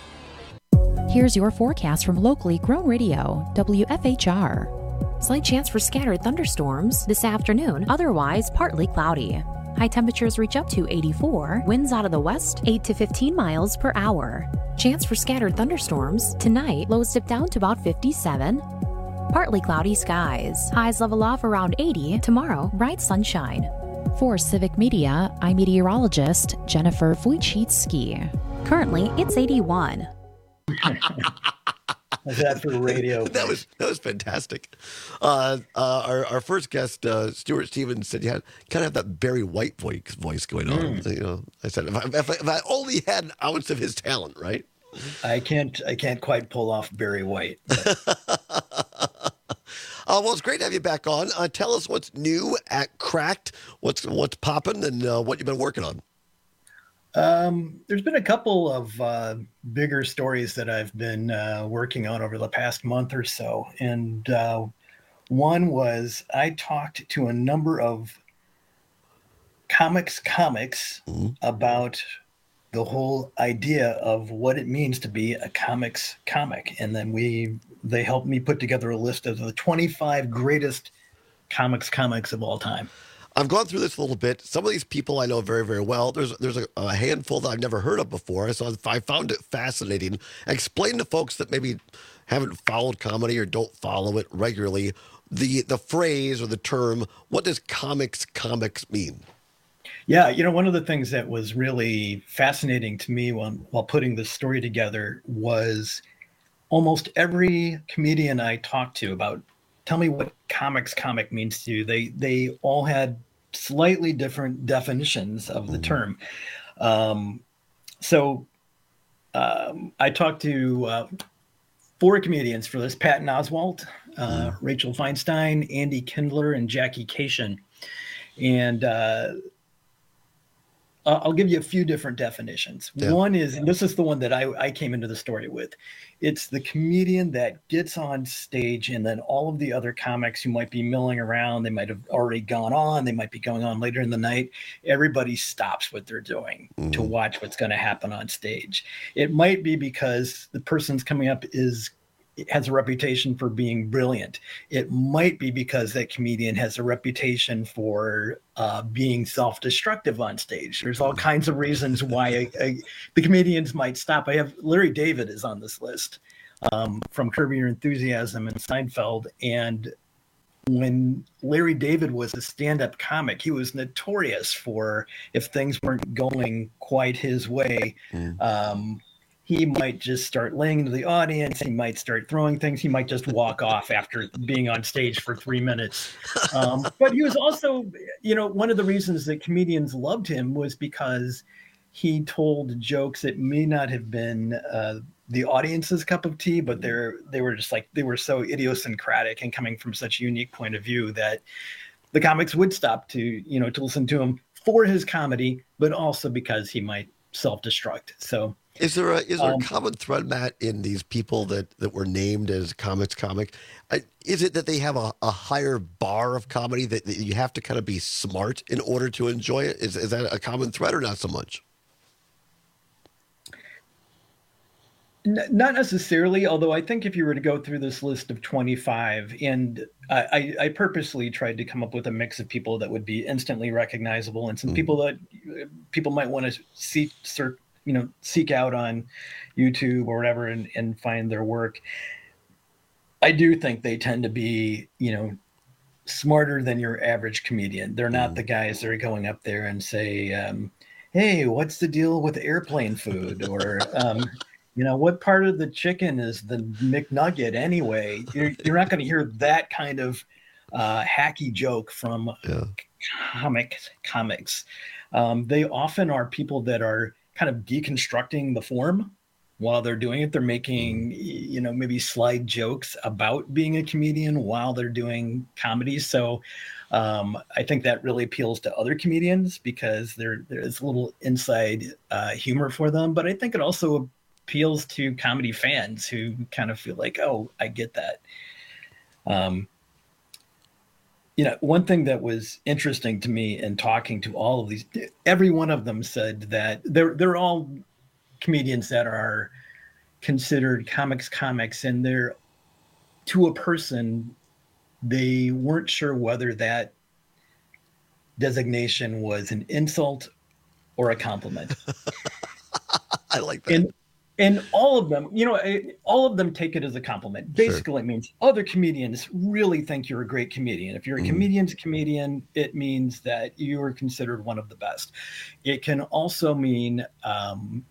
Here's your forecast from locally grown radio, W F H R. Slight chance for scattered thunderstorms this afternoon, otherwise partly cloudy. High temperatures reach up to eighty-four, winds out of the west, eight to fifteen miles per hour. Chance for scattered thunderstorms tonight, lows dip down to about fifty-seven. Partly cloudy skies, highs level off around eighty. Tomorrow, bright sunshine. For Civic Media, I'm meteorologist Jennifer Wojcicki. Currently, it's eighty-one. That for radio. That was that was fantastic. Uh, uh, our our first guest, uh, Stuart Stevens, said you had kind of have that Barry White voice voice going on. Mm. You know, I said if I, if, I, if I only had an ounce of his talent, right? I can't I can't quite pull off Barry White. Uh, well, it's great to have you back on. Uh, tell us what's new at Cracked, what's what's popping, and uh, what you've been working on. Um, there's been a couple of uh, bigger stories that I've been uh, working on over the past month or so. And uh, one was I talked to a number of comics comics mm-hmm. about the whole idea of what it means to be a comics comic. And then we they helped me put together a list of the twenty-five greatest comics comics of all time. I've gone through this a little bit. Some of these people I know very, very well. There's there's a, a handful that I've never heard of before. So I found it fascinating. Explain to folks that maybe haven't followed comedy or don't follow it regularly, the the phrase or the term, what does comics comics mean? Yeah, you know, one of the things that was really fascinating to me while, while putting this story together was almost every comedian I talked to about, tell me what comics comic means to you. They they all had slightly different definitions of the term. Um, so um, I talked to uh, four comedians for this: Patton Oswalt, uh, Rachel Feinstein, Andy Kindler, and Jackie Cation. And uh, I'll give you a few different definitions. Yeah. One is, and this is the one that I, I came into the story with. It's the comedian that gets on stage, and then all of the other comics who might be milling around, they might have already gone on, they might be going on later in the night. Everybody stops what they're doing mm. to watch what's going to happen on stage. It might be because the person's coming up is has a reputation for being brilliant. It might be because that comedian has a reputation for uh, being self-destructive on stage. There's all kinds of reasons why a, a, the comedians might stop. I have Larry David is on this list um, from Curb Your Enthusiasm and Seinfeld. And when Larry David was a stand-up comic, he was notorious for, if things weren't going quite his way, mm. um, he might just start laying into the audience. He might start throwing things. He might just walk off after being on stage for three minutes. Um, but he was also, you know, one of the reasons that comedians loved him was because he told jokes that may not have been uh, the audience's cup of tea, but they're they were just like, they were so idiosyncratic and coming from such a unique point of view that the comics would stop to, you know, to listen to him for his comedy, but also because he might self-destruct. So Is there a is there um, a common thread, Matt, in these people that, that were named as comics comic? I, is it that they have a, a higher bar of comedy that, that you have to kind of be smart in order to enjoy it? Is is that a common thread or not so much? N- not necessarily, although I think if you were to go through this list of twenty-five, and I, I, I purposely tried to come up with a mix of people that would be instantly recognizable and some mm. people that uh, people might want to see, search, you know, seek out on YouTube or whatever and, and find their work. I do think they tend to be, you know, smarter than your average comedian. They're not mm. the guys that are going up there and say, um, hey, what's the deal with airplane food? Or, um, you know, what part of the chicken is the McNugget anyway? You're, you're not going to hear that kind of uh, hacky joke from yeah. comics. comics. Um, they often are people that are kind of deconstructing the form while they're doing it. They're making, you know, maybe slide jokes about being a comedian while they're doing comedy. So um, I think that really appeals to other comedians because there there's a little inside uh, humor for them. But I think it also appeals to comedy fans who kind of feel like, oh, I get that. Um, you know, one thing that was interesting to me in talking to all of these, every one of them said that they're they're all comedians that are considered comics comics, and they're, to a person, they weren't sure whether that designation was an insult or a compliment. I like that. And, And all of them, you know, all of them take it as a compliment. Basically, sure. It means other comedians really think you're a great comedian. If you're a mm. comedian's comedian, it means that you are considered one of the best. It can also mean, um,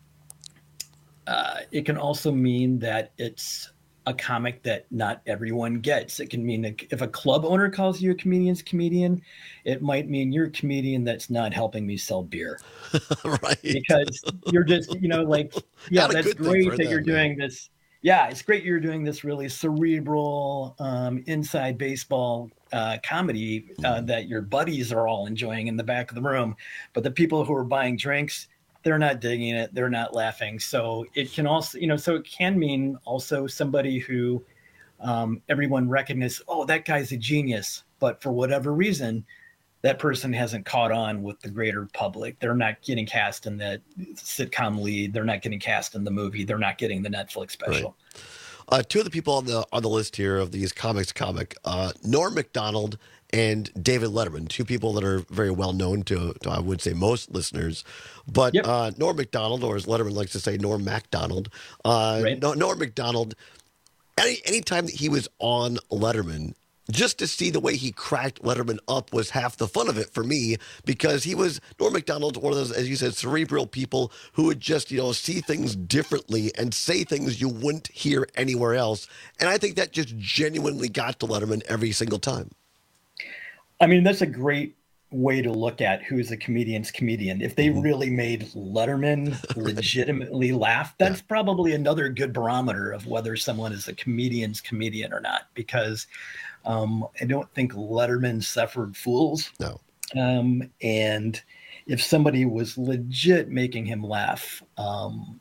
uh, it can also mean that it's a comic that not everyone gets. It can mean that if a club owner calls you a comedian's comedian, it might mean you're a comedian that's not helping me sell beer. Right. Because you're just, you know, like, yeah, that's great that them, you're man. doing this. Yeah, it's great you're doing this really cerebral, um, inside baseball uh, comedy uh, mm. that your buddies are all enjoying in the back of the room. But the people who are buying drinks, they're not digging it. They're not laughing. So it can also, you know, so it can mean also somebody who um, everyone recognizes, oh, that guy's a genius. But for whatever reason, that person hasn't caught on with the greater public. They're not getting cast in that sitcom lead. They're not getting cast in the movie. They're not getting the Netflix special. Right. Uh, two of the people on the on the list here of these comics comic, uh, Norm Macdonald and David Letterman, two people that are very well known to, to I would say, most listeners. But yep. uh, Norm Macdonald, or as Letterman likes to say, Norm Macdonald, uh, right. no, Norm Macdonald, any anytime that he was on Letterman, just to see the way he cracked Letterman up was half the fun of it for me, because he was, Norm Macdonald's one of those, as you said, cerebral people who would just, you know, see things differently and say things you wouldn't hear anywhere else. And I think that just genuinely got to Letterman every single time. I mean, that's a great way to look at who's a comedian's comedian. If they mm-hmm. really made Letterman legitimately laugh, that's yeah. probably another good barometer of whether someone is a comedian's comedian or not, because Um, I don't think Letterman suffered fools. No. Um, and if somebody was legit making him laugh, um,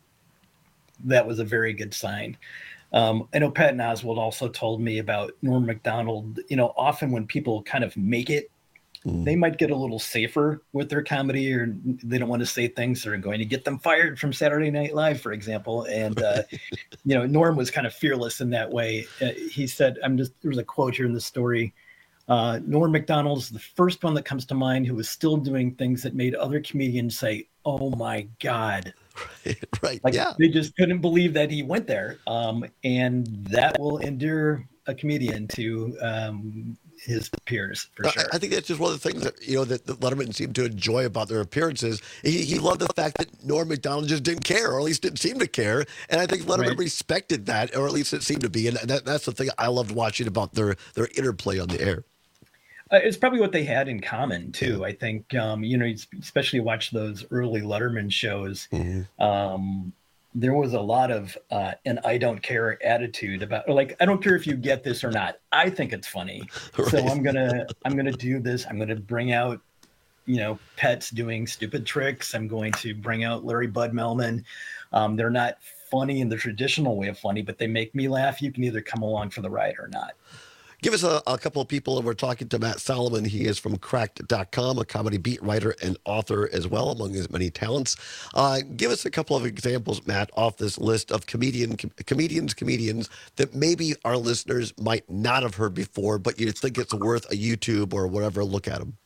that was a very good sign. Um, I know Patton Oswalt also told me about Norm Macdonald. You know, often when people kind of make it, mm. they might get a little safer with their comedy, or they don't want to say things that are going to get them fired from Saturday Night Live, for example. And, uh, you know, Norm was kind of fearless in that way. Uh, he said, I'm just, there was a quote here in the story. Uh, Norm Macdonald's the first one that comes to mind who was still doing things that made other comedians say, oh my God. Right, right. Like, yeah. They just couldn't believe that he went there. Um, and that will endear a comedian to um, his peers, for sure. I, I think that's just one of the things that, you know, that, that Letterman seemed to enjoy about their appearances. He, he loved the fact that Norm Macdonald just didn't care, or at least didn't seem to care. And I think Letterman right. respected that, or at least it seemed to be. And that, that's the thing I loved watching about their, their interplay on the air. Uh, it's probably what they had in common, too. I think, um, you know, especially watch those early Letterman shows. Mm-hmm. Um, there was a lot of uh, an I don't care attitude about, like, I don't care if you get this or not. I think it's funny. Right. So I'm going to I'm going to do this. I'm going to bring out, you know, pets doing stupid tricks. I'm going to bring out Larry Bud Melman. Um, they're not funny in the traditional way of funny, but they make me laugh. You can either come along for the ride or not. Give us a, a couple of people, and we're talking to Matt Solomon. He is from cracked dot com, a comedy beat writer and author as well, among his many talents. Uh, give us a couple of examples, Matt, off this list of comedian com- comedians, comedians that maybe our listeners might not have heard before, but you think it's worth a YouTube or whatever look at them.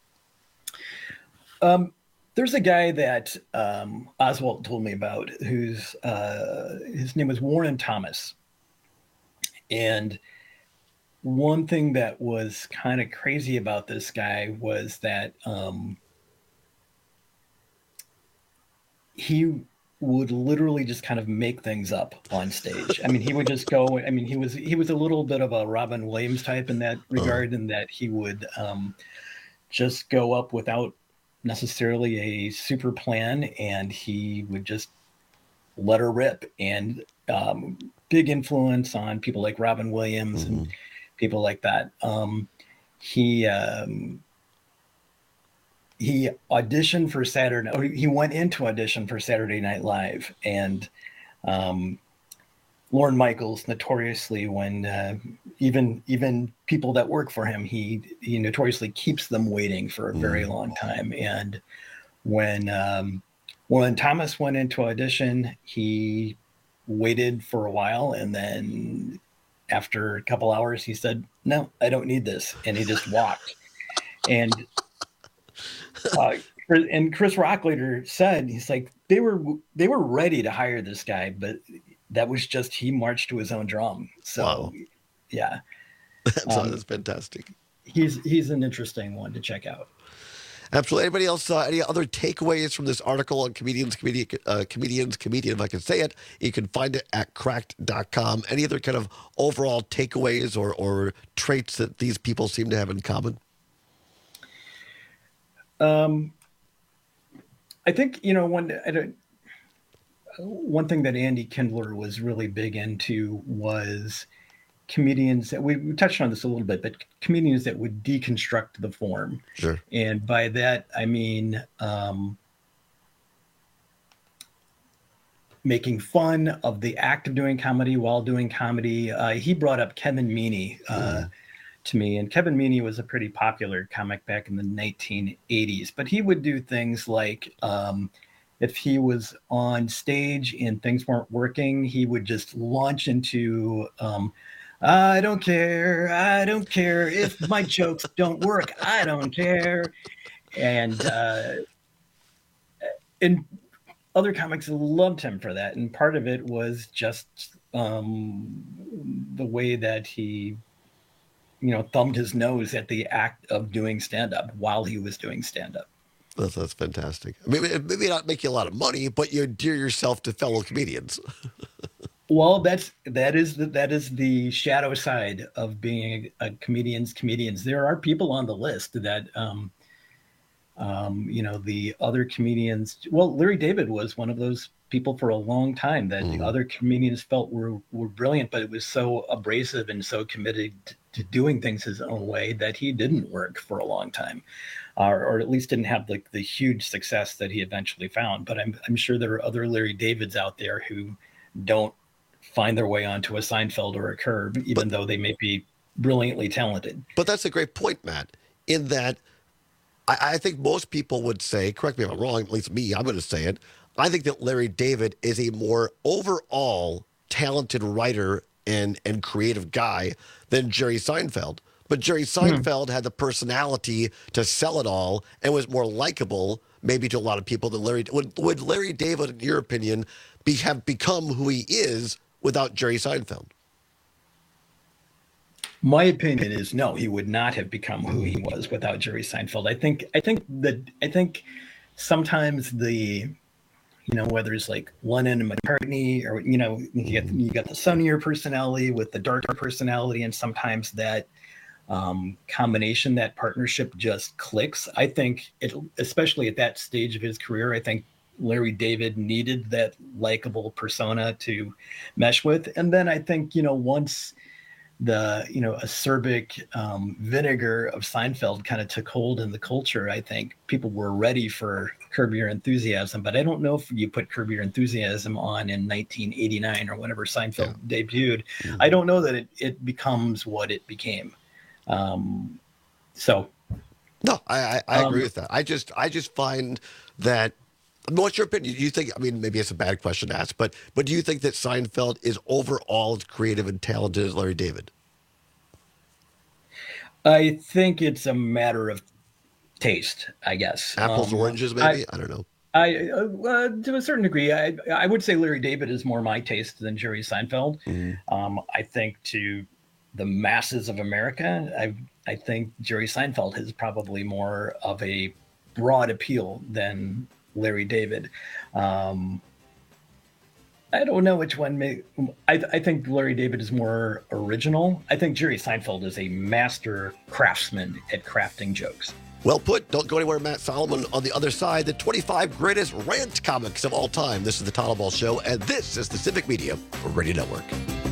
Um, there's a guy that um, Oswalt told me about, who's uh, his name was Warren Thomas, and one thing that was kind of crazy about this guy was that um, he would literally just kind of make things up on stage. I mean, he would just go, I mean, he was, he was a little bit of a Robin Williams type in that regard, in that he would um, just go up without necessarily a super plan, and he would just let her rip. And um, big influence on people like Robin Williams mm-hmm. and people like that. Um, he um, he auditioned for Saturday. Or he went into audition for Saturday Night Live, and um, Lorne Michaels notoriously, when uh, even even people that work for him, he he notoriously keeps them waiting for a very mm. long time. And when um, when Thomas went into audition, he waited for a while, and then after a couple hours, he said, "No, I don't need this," and he just walked. And uh, and Chris Rock later said, he's like, they were they were ready to hire this guy, but that was just, he marched to his own drum. So, wow. yeah, that's, um, that's fantastic. He's he's an interesting one to check out. Absolutely. Anybody else? Uh, any other takeaways from this article on comedians, comedian, uh, comedians, comedian? If I can say it, you can find it at cracked dot com. Any other kind of overall takeaways or or traits that these people seem to have in common? Um, I think you know one. I don't, one thing that Andy Kindler was really big into was comedians that we, we touched on this a little bit, but comedians that would deconstruct the form. Sure. And by that, I mean, um, making fun of the act of doing comedy while doing comedy. Uh, he brought up Kevin Meaney, uh, mm. to me. And Kevin Meaney was a pretty popular comic back in the nineteen eighties, but he would do things like um, if he was on stage and things weren't working, he would just launch into um, I don't care, I don't care if my jokes don't work, I don't care. And uh, and other comics loved him for that. And part of it was just um, the way that he, you know, thumbed his nose at the act of doing stand-up while he was doing stand-up. That's, that's fantastic. I mean, it may not make you a lot of money, but you endear yourself to fellow comedians. Well, that's that is the, that is the shadow side of being a, a comedian's comedians. There are people on the list that, um, um, you know, the other comedians. Well, Larry David was one of those people for a long time that mm. the other comedians felt were were brilliant, but it was so abrasive and so committed to doing things his own way that he didn't work for a long time, uh, or at least didn't have like the, the huge success that he eventually found. But I'm I'm sure there are other Larry Davids out there who don't find their way onto a Seinfeld or a Curb, even but, though they may be brilliantly talented. But that's a great point, Matt, in that I, I think most people would say, correct me if I'm wrong, at least me, I'm going to say it, I think that Larry David is a more overall talented writer and, and creative guy than Jerry Seinfeld. But Jerry Seinfeld hmm. had the personality to sell it all and was more likable, maybe to a lot of people, than Larry. Would, would Larry David, in your opinion, be, have become who he is without Jerry Seinfeld? My opinion is no, he would not have become who he was without Jerry Seinfeld. I think I think that I think sometimes the, you know, whether it's like Lennon and McCartney, or you know, you get you got the sunnier personality with the darker personality, and sometimes that um, combination, that partnership just clicks. I think it, especially at that stage of his career, I think Larry David needed that likable persona to mesh with. And then I think, you know, once the, you know, acerbic um, vinegar of Seinfeld kind of took hold in the culture, I think people were ready for Curb Your Enthusiasm. But I don't know if you put Curb Your Enthusiasm on in nineteen eighty-nine or whenever Seinfeld yeah. debuted. Mm-hmm. I don't know that it, it becomes what it became. Um, so. No, I, I, I agree um, with that. I just, I just find that, what's your opinion? Do you think, I mean, maybe it's a bad question to ask, but but do you think that Seinfeld is overall as creative and talented as Larry David? I think it's a matter of taste, I guess. Apples, um, oranges, maybe? I, I don't know. I uh, to a certain degree, I I would say Larry David is more my taste than Jerry Seinfeld. Mm-hmm. Um, I think to the masses of America, I I think Jerry Seinfeld has probably more of a broad appeal than Larry David. Um, I don't know which one may, I, I think Larry David is more original. I think Jerry Seinfeld is a master craftsman at crafting jokes. Well put. Don't go anywhere. Matt Solomon on the other side. The twenty-five greatest rant comics of all time. This is the Total Ball Show, and this is the Civic Media Radio Network.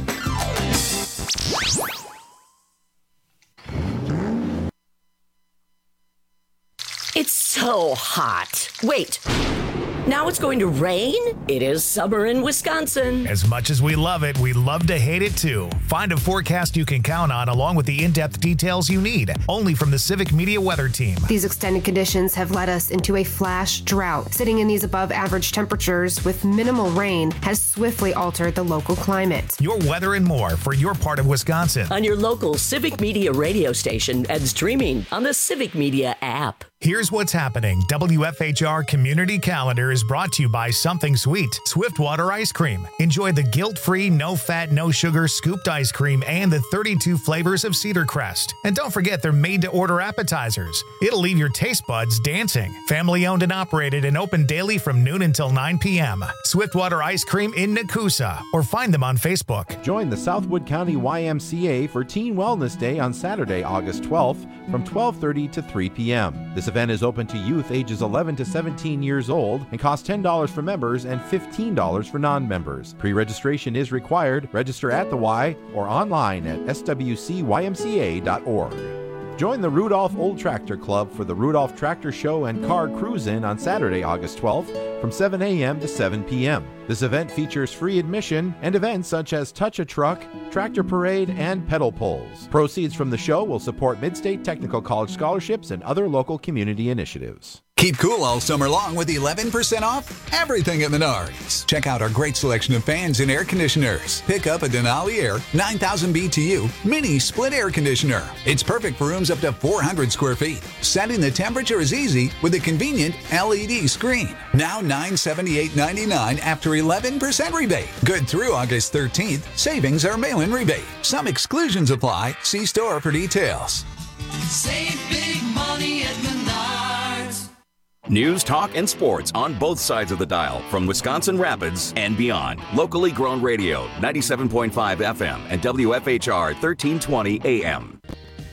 It's so hot. Wait. Now it's going to rain? It is summer in Wisconsin. As much as we love it, we love to hate it too. Find a forecast you can count on along with the in-depth details you need, only from the Civic Media Weather Team. These extended conditions have led us into a flash drought. Sitting in these above average temperatures with minimal rain has swiftly altered the local climate. Your weather and more for your part of Wisconsin. On your local Civic Media radio station and streaming on the Civic Media app. Here's what's happening. W F H R Community Calendar is brought to you by Something Sweet, Swiftwater Ice Cream. Enjoy the guilt-free, no-fat, no-sugar scooped ice cream and the thirty-two flavors of Cedar Crest. And don't forget they're made-to-order appetizers. It'll leave your taste buds dancing. Family-owned and operated and open daily from noon until nine p.m. Swiftwater Ice Cream in Nakusa, or find them on Facebook. Join the Southwood County Y M C A for Teen Wellness Day on Saturday, August twelfth from twelve thirty to three p.m. This event is open to youth ages eleven to seventeen years old and costs ten dollars for members and fifteen dollars for non-members. Pre-registration is required. Register at the Y or online at s w c y m c a dot org. Join the Rudolph Old Tractor Club for the Rudolph Tractor Show and Car Cruise-In on Saturday, August twelfth from seven a.m. to seven p.m. This event features free admission and events such as Touch a Truck, Tractor Parade, and Pedal Polls. Proceeds from the show will support Mid-State Technical College scholarships and other local community initiatives. Keep cool all summer long with eleven percent off everything at Menards. Check out our great selection of fans and air conditioners. Pick up a Denali Air nine thousand B T U mini split air conditioner. It's perfect for rooms up to four hundred square feet. Setting the temperature is easy with a convenient L E D screen. Now nine hundred seventy-eight ninety-nine after eleven percent rebate. Good through August thirteenth. Savings are mail-in rebate. Some exclusions apply. See store for details. Save big money at Menards. News, talk, and sports on both sides of the dial from Wisconsin Rapids and beyond. Locally grown radio, ninety-seven point five F M and W F H R thirteen twenty A M.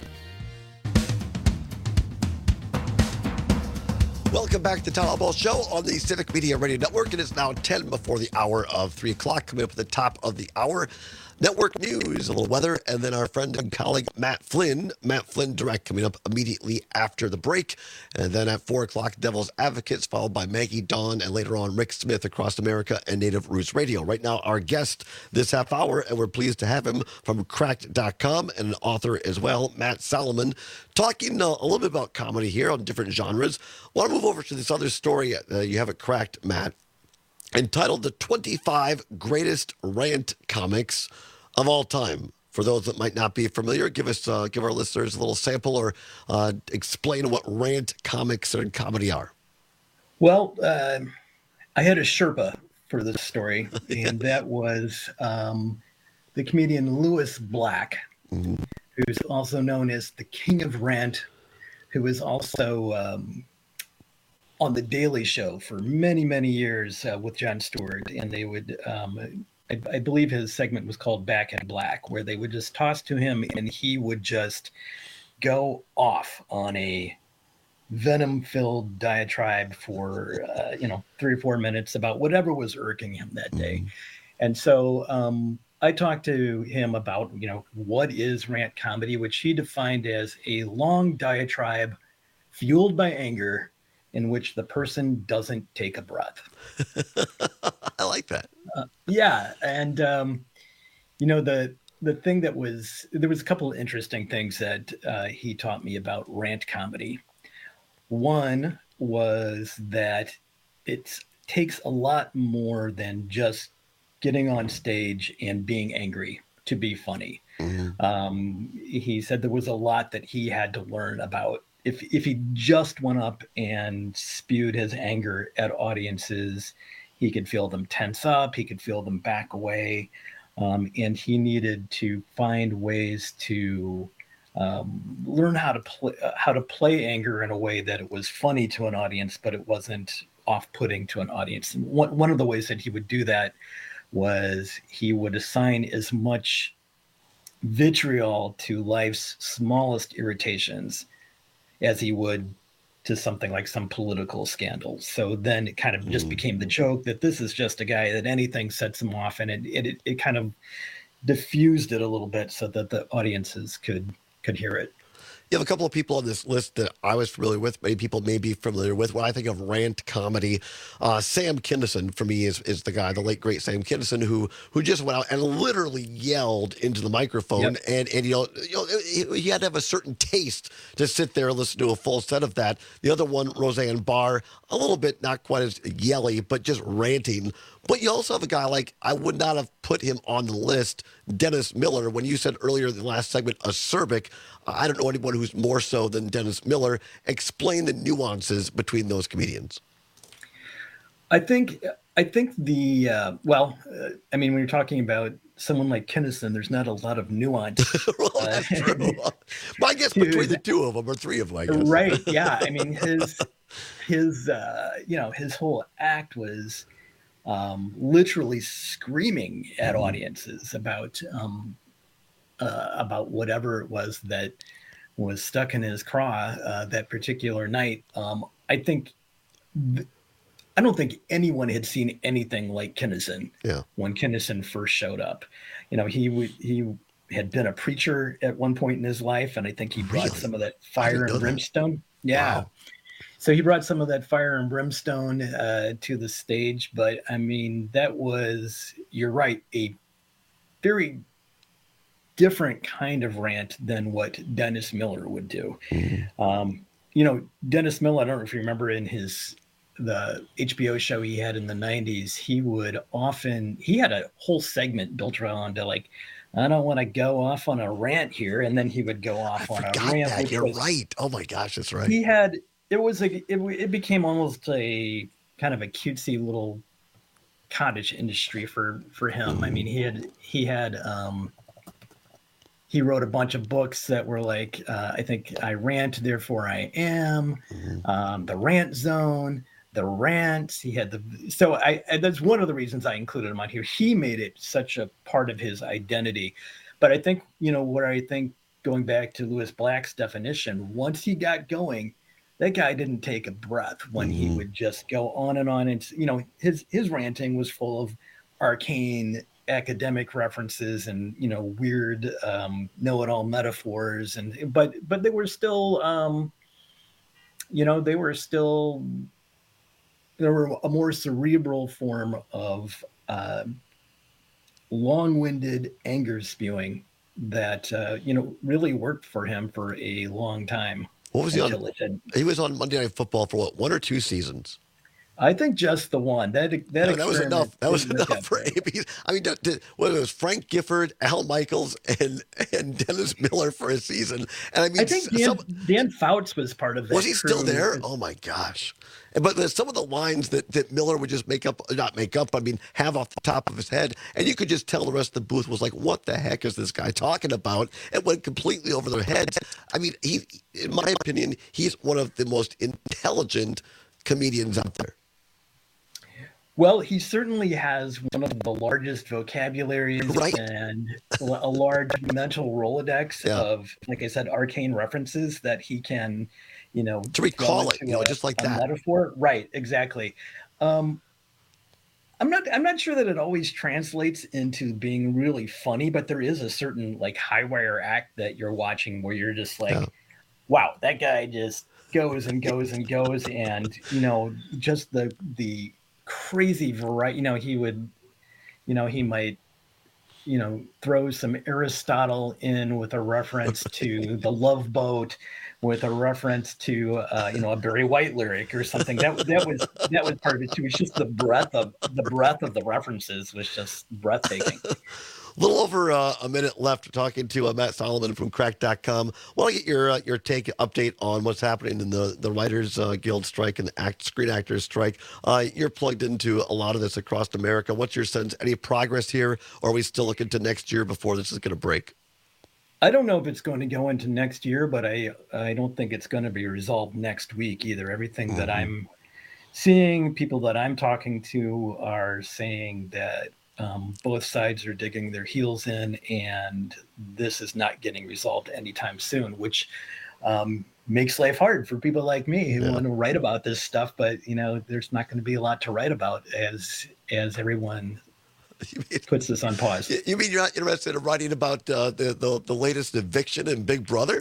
Welcome back to the Town Hall Ball Show on the Civic Media Radio Network. It is now ten before the hour of three o'clock. Coming up at the top of the hour, network news, a little weather, and then our friend and colleague Matt Flynn, Matt Flynn Direct, coming up immediately after the break. And then at four o'clock, Devil's Advocates, followed by Maggie Dawn, and later on, Rick Smith, Across America and Native Roots Radio. Right now, our guest this half hour, and we're pleased to have him from cracked dot com and an author as well, Matt Solomon, talking uh, a little bit about comedy here on different genres. I want to move over to this other story uh, you have it Cracked, Matt, entitled The twenty-five Greatest Rant Comics of All Time. For those that might not be familiar, give us, uh, give our listeners a little sample or uh, explain what rant comics and comedy are. Well, uh, I had a Sherpa for this story, and that was um, the comedian Lewis Black, mm-hmm. who's also known as the King of Rant, who was also um, on The Daily Show for many, many years uh, with Jon Stewart, and they would... Um, I, I believe his segment was called Back in Black, where they would just toss to him and he would just go off on a venom-filled diatribe for, uh, you know, three or four minutes about whatever was irking him that day. Mm-hmm. And so um, I talked to him about, you know, what is rant comedy, which he defined as a long diatribe fueled by anger in which the person doesn't take a breath. I like that. Uh, yeah. And, um, you know, the the thing that was, there was a couple of interesting things that uh, he taught me about rant comedy. One was that it takes a lot more than just getting on stage and being angry to be funny. Mm-hmm. Um, he said there was a lot that he had to learn about. If if he just went up and spewed his anger at audiences, he could feel them tense up, he could feel them back away, um, and he needed to find ways to um, learn how to play how to play anger in a way that it was funny to an audience, but it wasn't off-putting to an audience. And one one of the ways that he would do that was he would assign as much vitriol to life's smallest irritations as he would to something like some political scandal. So then it kind of just became the joke that this is just a guy that anything sets him off, and it it, it kind of diffused it a little bit so that the audiences could could hear it. You have a couple of people on this list that I was familiar with. Many people may be familiar with. When I think of rant comedy, uh, Sam Kinison for me is is the guy, the late great Sam Kinison, who who just went out and literally yelled into the microphone, yep. and and you know, you know he, he had to have a certain taste to sit there and listen to a full set of that. The other one, Roseanne Barr, a little bit not quite as yelly, but just ranting. But you also have a guy like, I would not have put him on the list, Dennis Miller. When you said earlier in the last segment, acerbic, I don't know anyone who's more so than Dennis Miller. Explain the nuances between those comedians. I think I think the, uh, well, uh, I mean, when you're talking about someone like Kinison, there's not a lot of nuance. Well, that's uh, true. I guess to, between the two of them, or three of them, I guess. Right, yeah. I mean, his, his uh, you know, his whole act was um, literally screaming at mm-hmm. audiences about um, uh, about whatever it was that was stuck in his craw uh, that particular night. Um, I think... Th- I don't think anyone had seen anything like Kinison yeah. when Kinison first showed up. You know, he would he had been a preacher at one point in his life, and I think he brought Really? some of that fire and that. brimstone. Yeah. Wow. So he brought some of that fire and brimstone uh, to the stage. But I mean, that was, you're right, a very different kind of rant than what Dennis Miller would do. Mm-hmm. Um, you know, Dennis Miller, I don't know if you remember in his, the H B O show he had in the nineties, he would often, he had a whole segment built around to like, I don't want to go off on a rant here. And then he would go off I on a forgot rant. that. which You're was- right. Oh my gosh, that's right. He had, it was like, it, it became almost a kind of a cutesy little cottage industry for, for him. I mean, he had, he had, um, he wrote a bunch of books that were like, uh, I think I Rant, Therefore I Am, um, The Rant Zone, The Rants. He had the, so I, I, that's one of the reasons I included him on here. He made it such a part of his identity. But I think, you know, what I think going back to Lewis Black's definition, once he got going, that guy didn't take a breath when he would just go on and on. And, you know, his, his ranting was full of arcane academic references and, you know, weird um, know-it-all metaphors. And, but, but they were still, um, you know, they were still, there were a more cerebral form of uh, long-winded anger spewing that, uh, you know, really worked for him for a long time. What was he on? until it didn't. He was on Monday Night Football for what, one or two seasons? I think just the one. That that, No, that was experiment enough. That was didn't work enough out for very A B. I mean, did, did, well, it was Frank Gifford, Al Michaels, and and Dennis Miller for a season. And I mean, I think Dan, some, Dan Fouts was part of that. was he still crew. there? Oh my gosh! And- But there's some of the lines that, that Miller would just make up, not make up, I mean, have off the top of his head, and you could just tell the rest of the booth was like, "What the heck is this guy talking about?" It went completely over their heads. I mean, he, in my opinion, he's one of the most intelligent comedians out there. Well, he certainly has one of the largest vocabularies Right. and a large mental Rolodex Yeah. of, like I said, arcane references that he can, you know, To recall throw it, into you know, a- just like a that. Metaphor, right? Exactly. Um, I'm not. I'm not sure that it always translates into being really funny, but there is a certain like high wire act that you're watching where you're just like, Yeah. wow, that guy just goes and goes and goes, and you know, just the the crazy variety. You know, he would, you know, he might, you know, throw some Aristotle in with a reference to the Love Boat, with a reference to, uh, you know, a Barry White lyric or something. That that was that was part of it too. It's just the breadth of the breadth of the references was just breathtaking. A little over uh, a minute left talking to uh, Matt Solomon from crack dot com. Want to get your uh, your take update on what's happening in the, the Writers uh, Guild strike and the act, Screen Actors strike. Uh, you're plugged into a lot of this across America. What's your sense? Any progress here, or are we still looking to next year before this is going to break? I don't know if it's going to go into next year, but I I don't think it's going to be resolved next week either. Everything that Mhm. I'm seeing, people that I'm talking to are saying that um, both sides are digging their heels in, and this is not getting resolved anytime soon, which um, makes life hard for people like me who Yeah. want to write about this stuff. But you know, there's not going to be a lot to write about as as everyone puts this on pause. You mean you're not interested in writing about uh, the, the the latest eviction in Big Brother?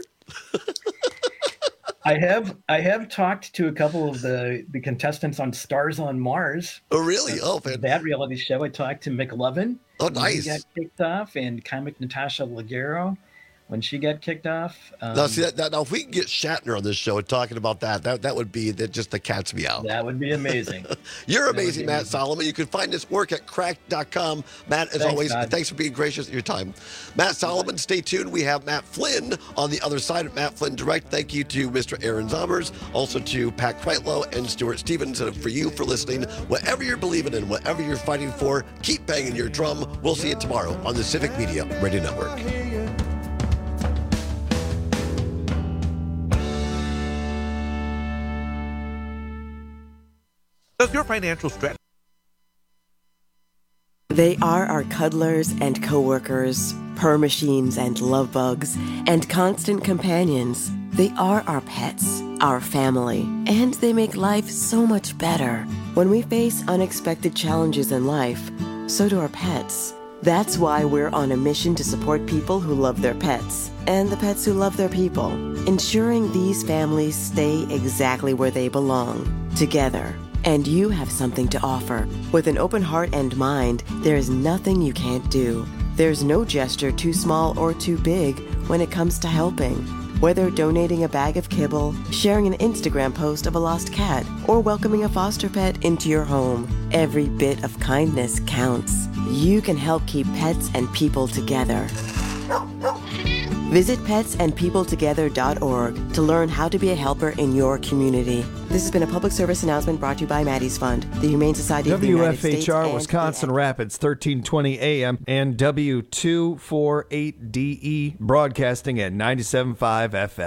I have I have talked to a couple of the, the contestants on Stars on Mars. Oh, really? Oh, man. That reality show. I talked to McLovin. Oh, when nice. He got kicked off, and comic Natasha Leggero when she got kicked off. Um, now, see that, that. Now, if we can get Shatner on this show and talking about that, that that would be that just the cat's meow. That would be amazing. You're That would amazing, be Matt amazing. Solomon. You can find his work at crack dot com. Matt, as Thanks, always, Todd. thanks for being gracious with your time. Matt Solomon, stay tuned. We have Matt Flynn on the other side of Matt Flynn Direct. Thank you to Mister Aaron Zombers, also to Pat Kreitlow and Stuart Stevens, and for you for listening. Whatever you're believing in, whatever you're fighting for, keep banging your drum. We'll see you tomorrow on the Civic Media Radio Network. Does your financial strategy... They are our cuddlers and coworkers, purr machines and love bugs, and constant companions. They are our pets, our family, and they make life so much better. When we face unexpected challenges in life, so do our pets. That's why we're on a mission to support people who love their pets and the pets who love their people, ensuring these families stay exactly where they belong, together. And you have something to offer. With an open heart and mind, there's nothing you can't do. There's no gesture too small or too big when it comes to helping. Whether donating a bag of kibble, sharing an Instagram post of a lost cat, or welcoming a foster pet into your home, every bit of kindness counts. You can help keep pets and people together. Visit pets and people together dot org to learn how to be a helper in your community. This has been a public service announcement brought to you by Maddie's Fund, the Humane Society of the United States. W F H R Wisconsin Rapids, thirteen twenty A M and W two forty-eight D E broadcasting at ninety-seven point five F M.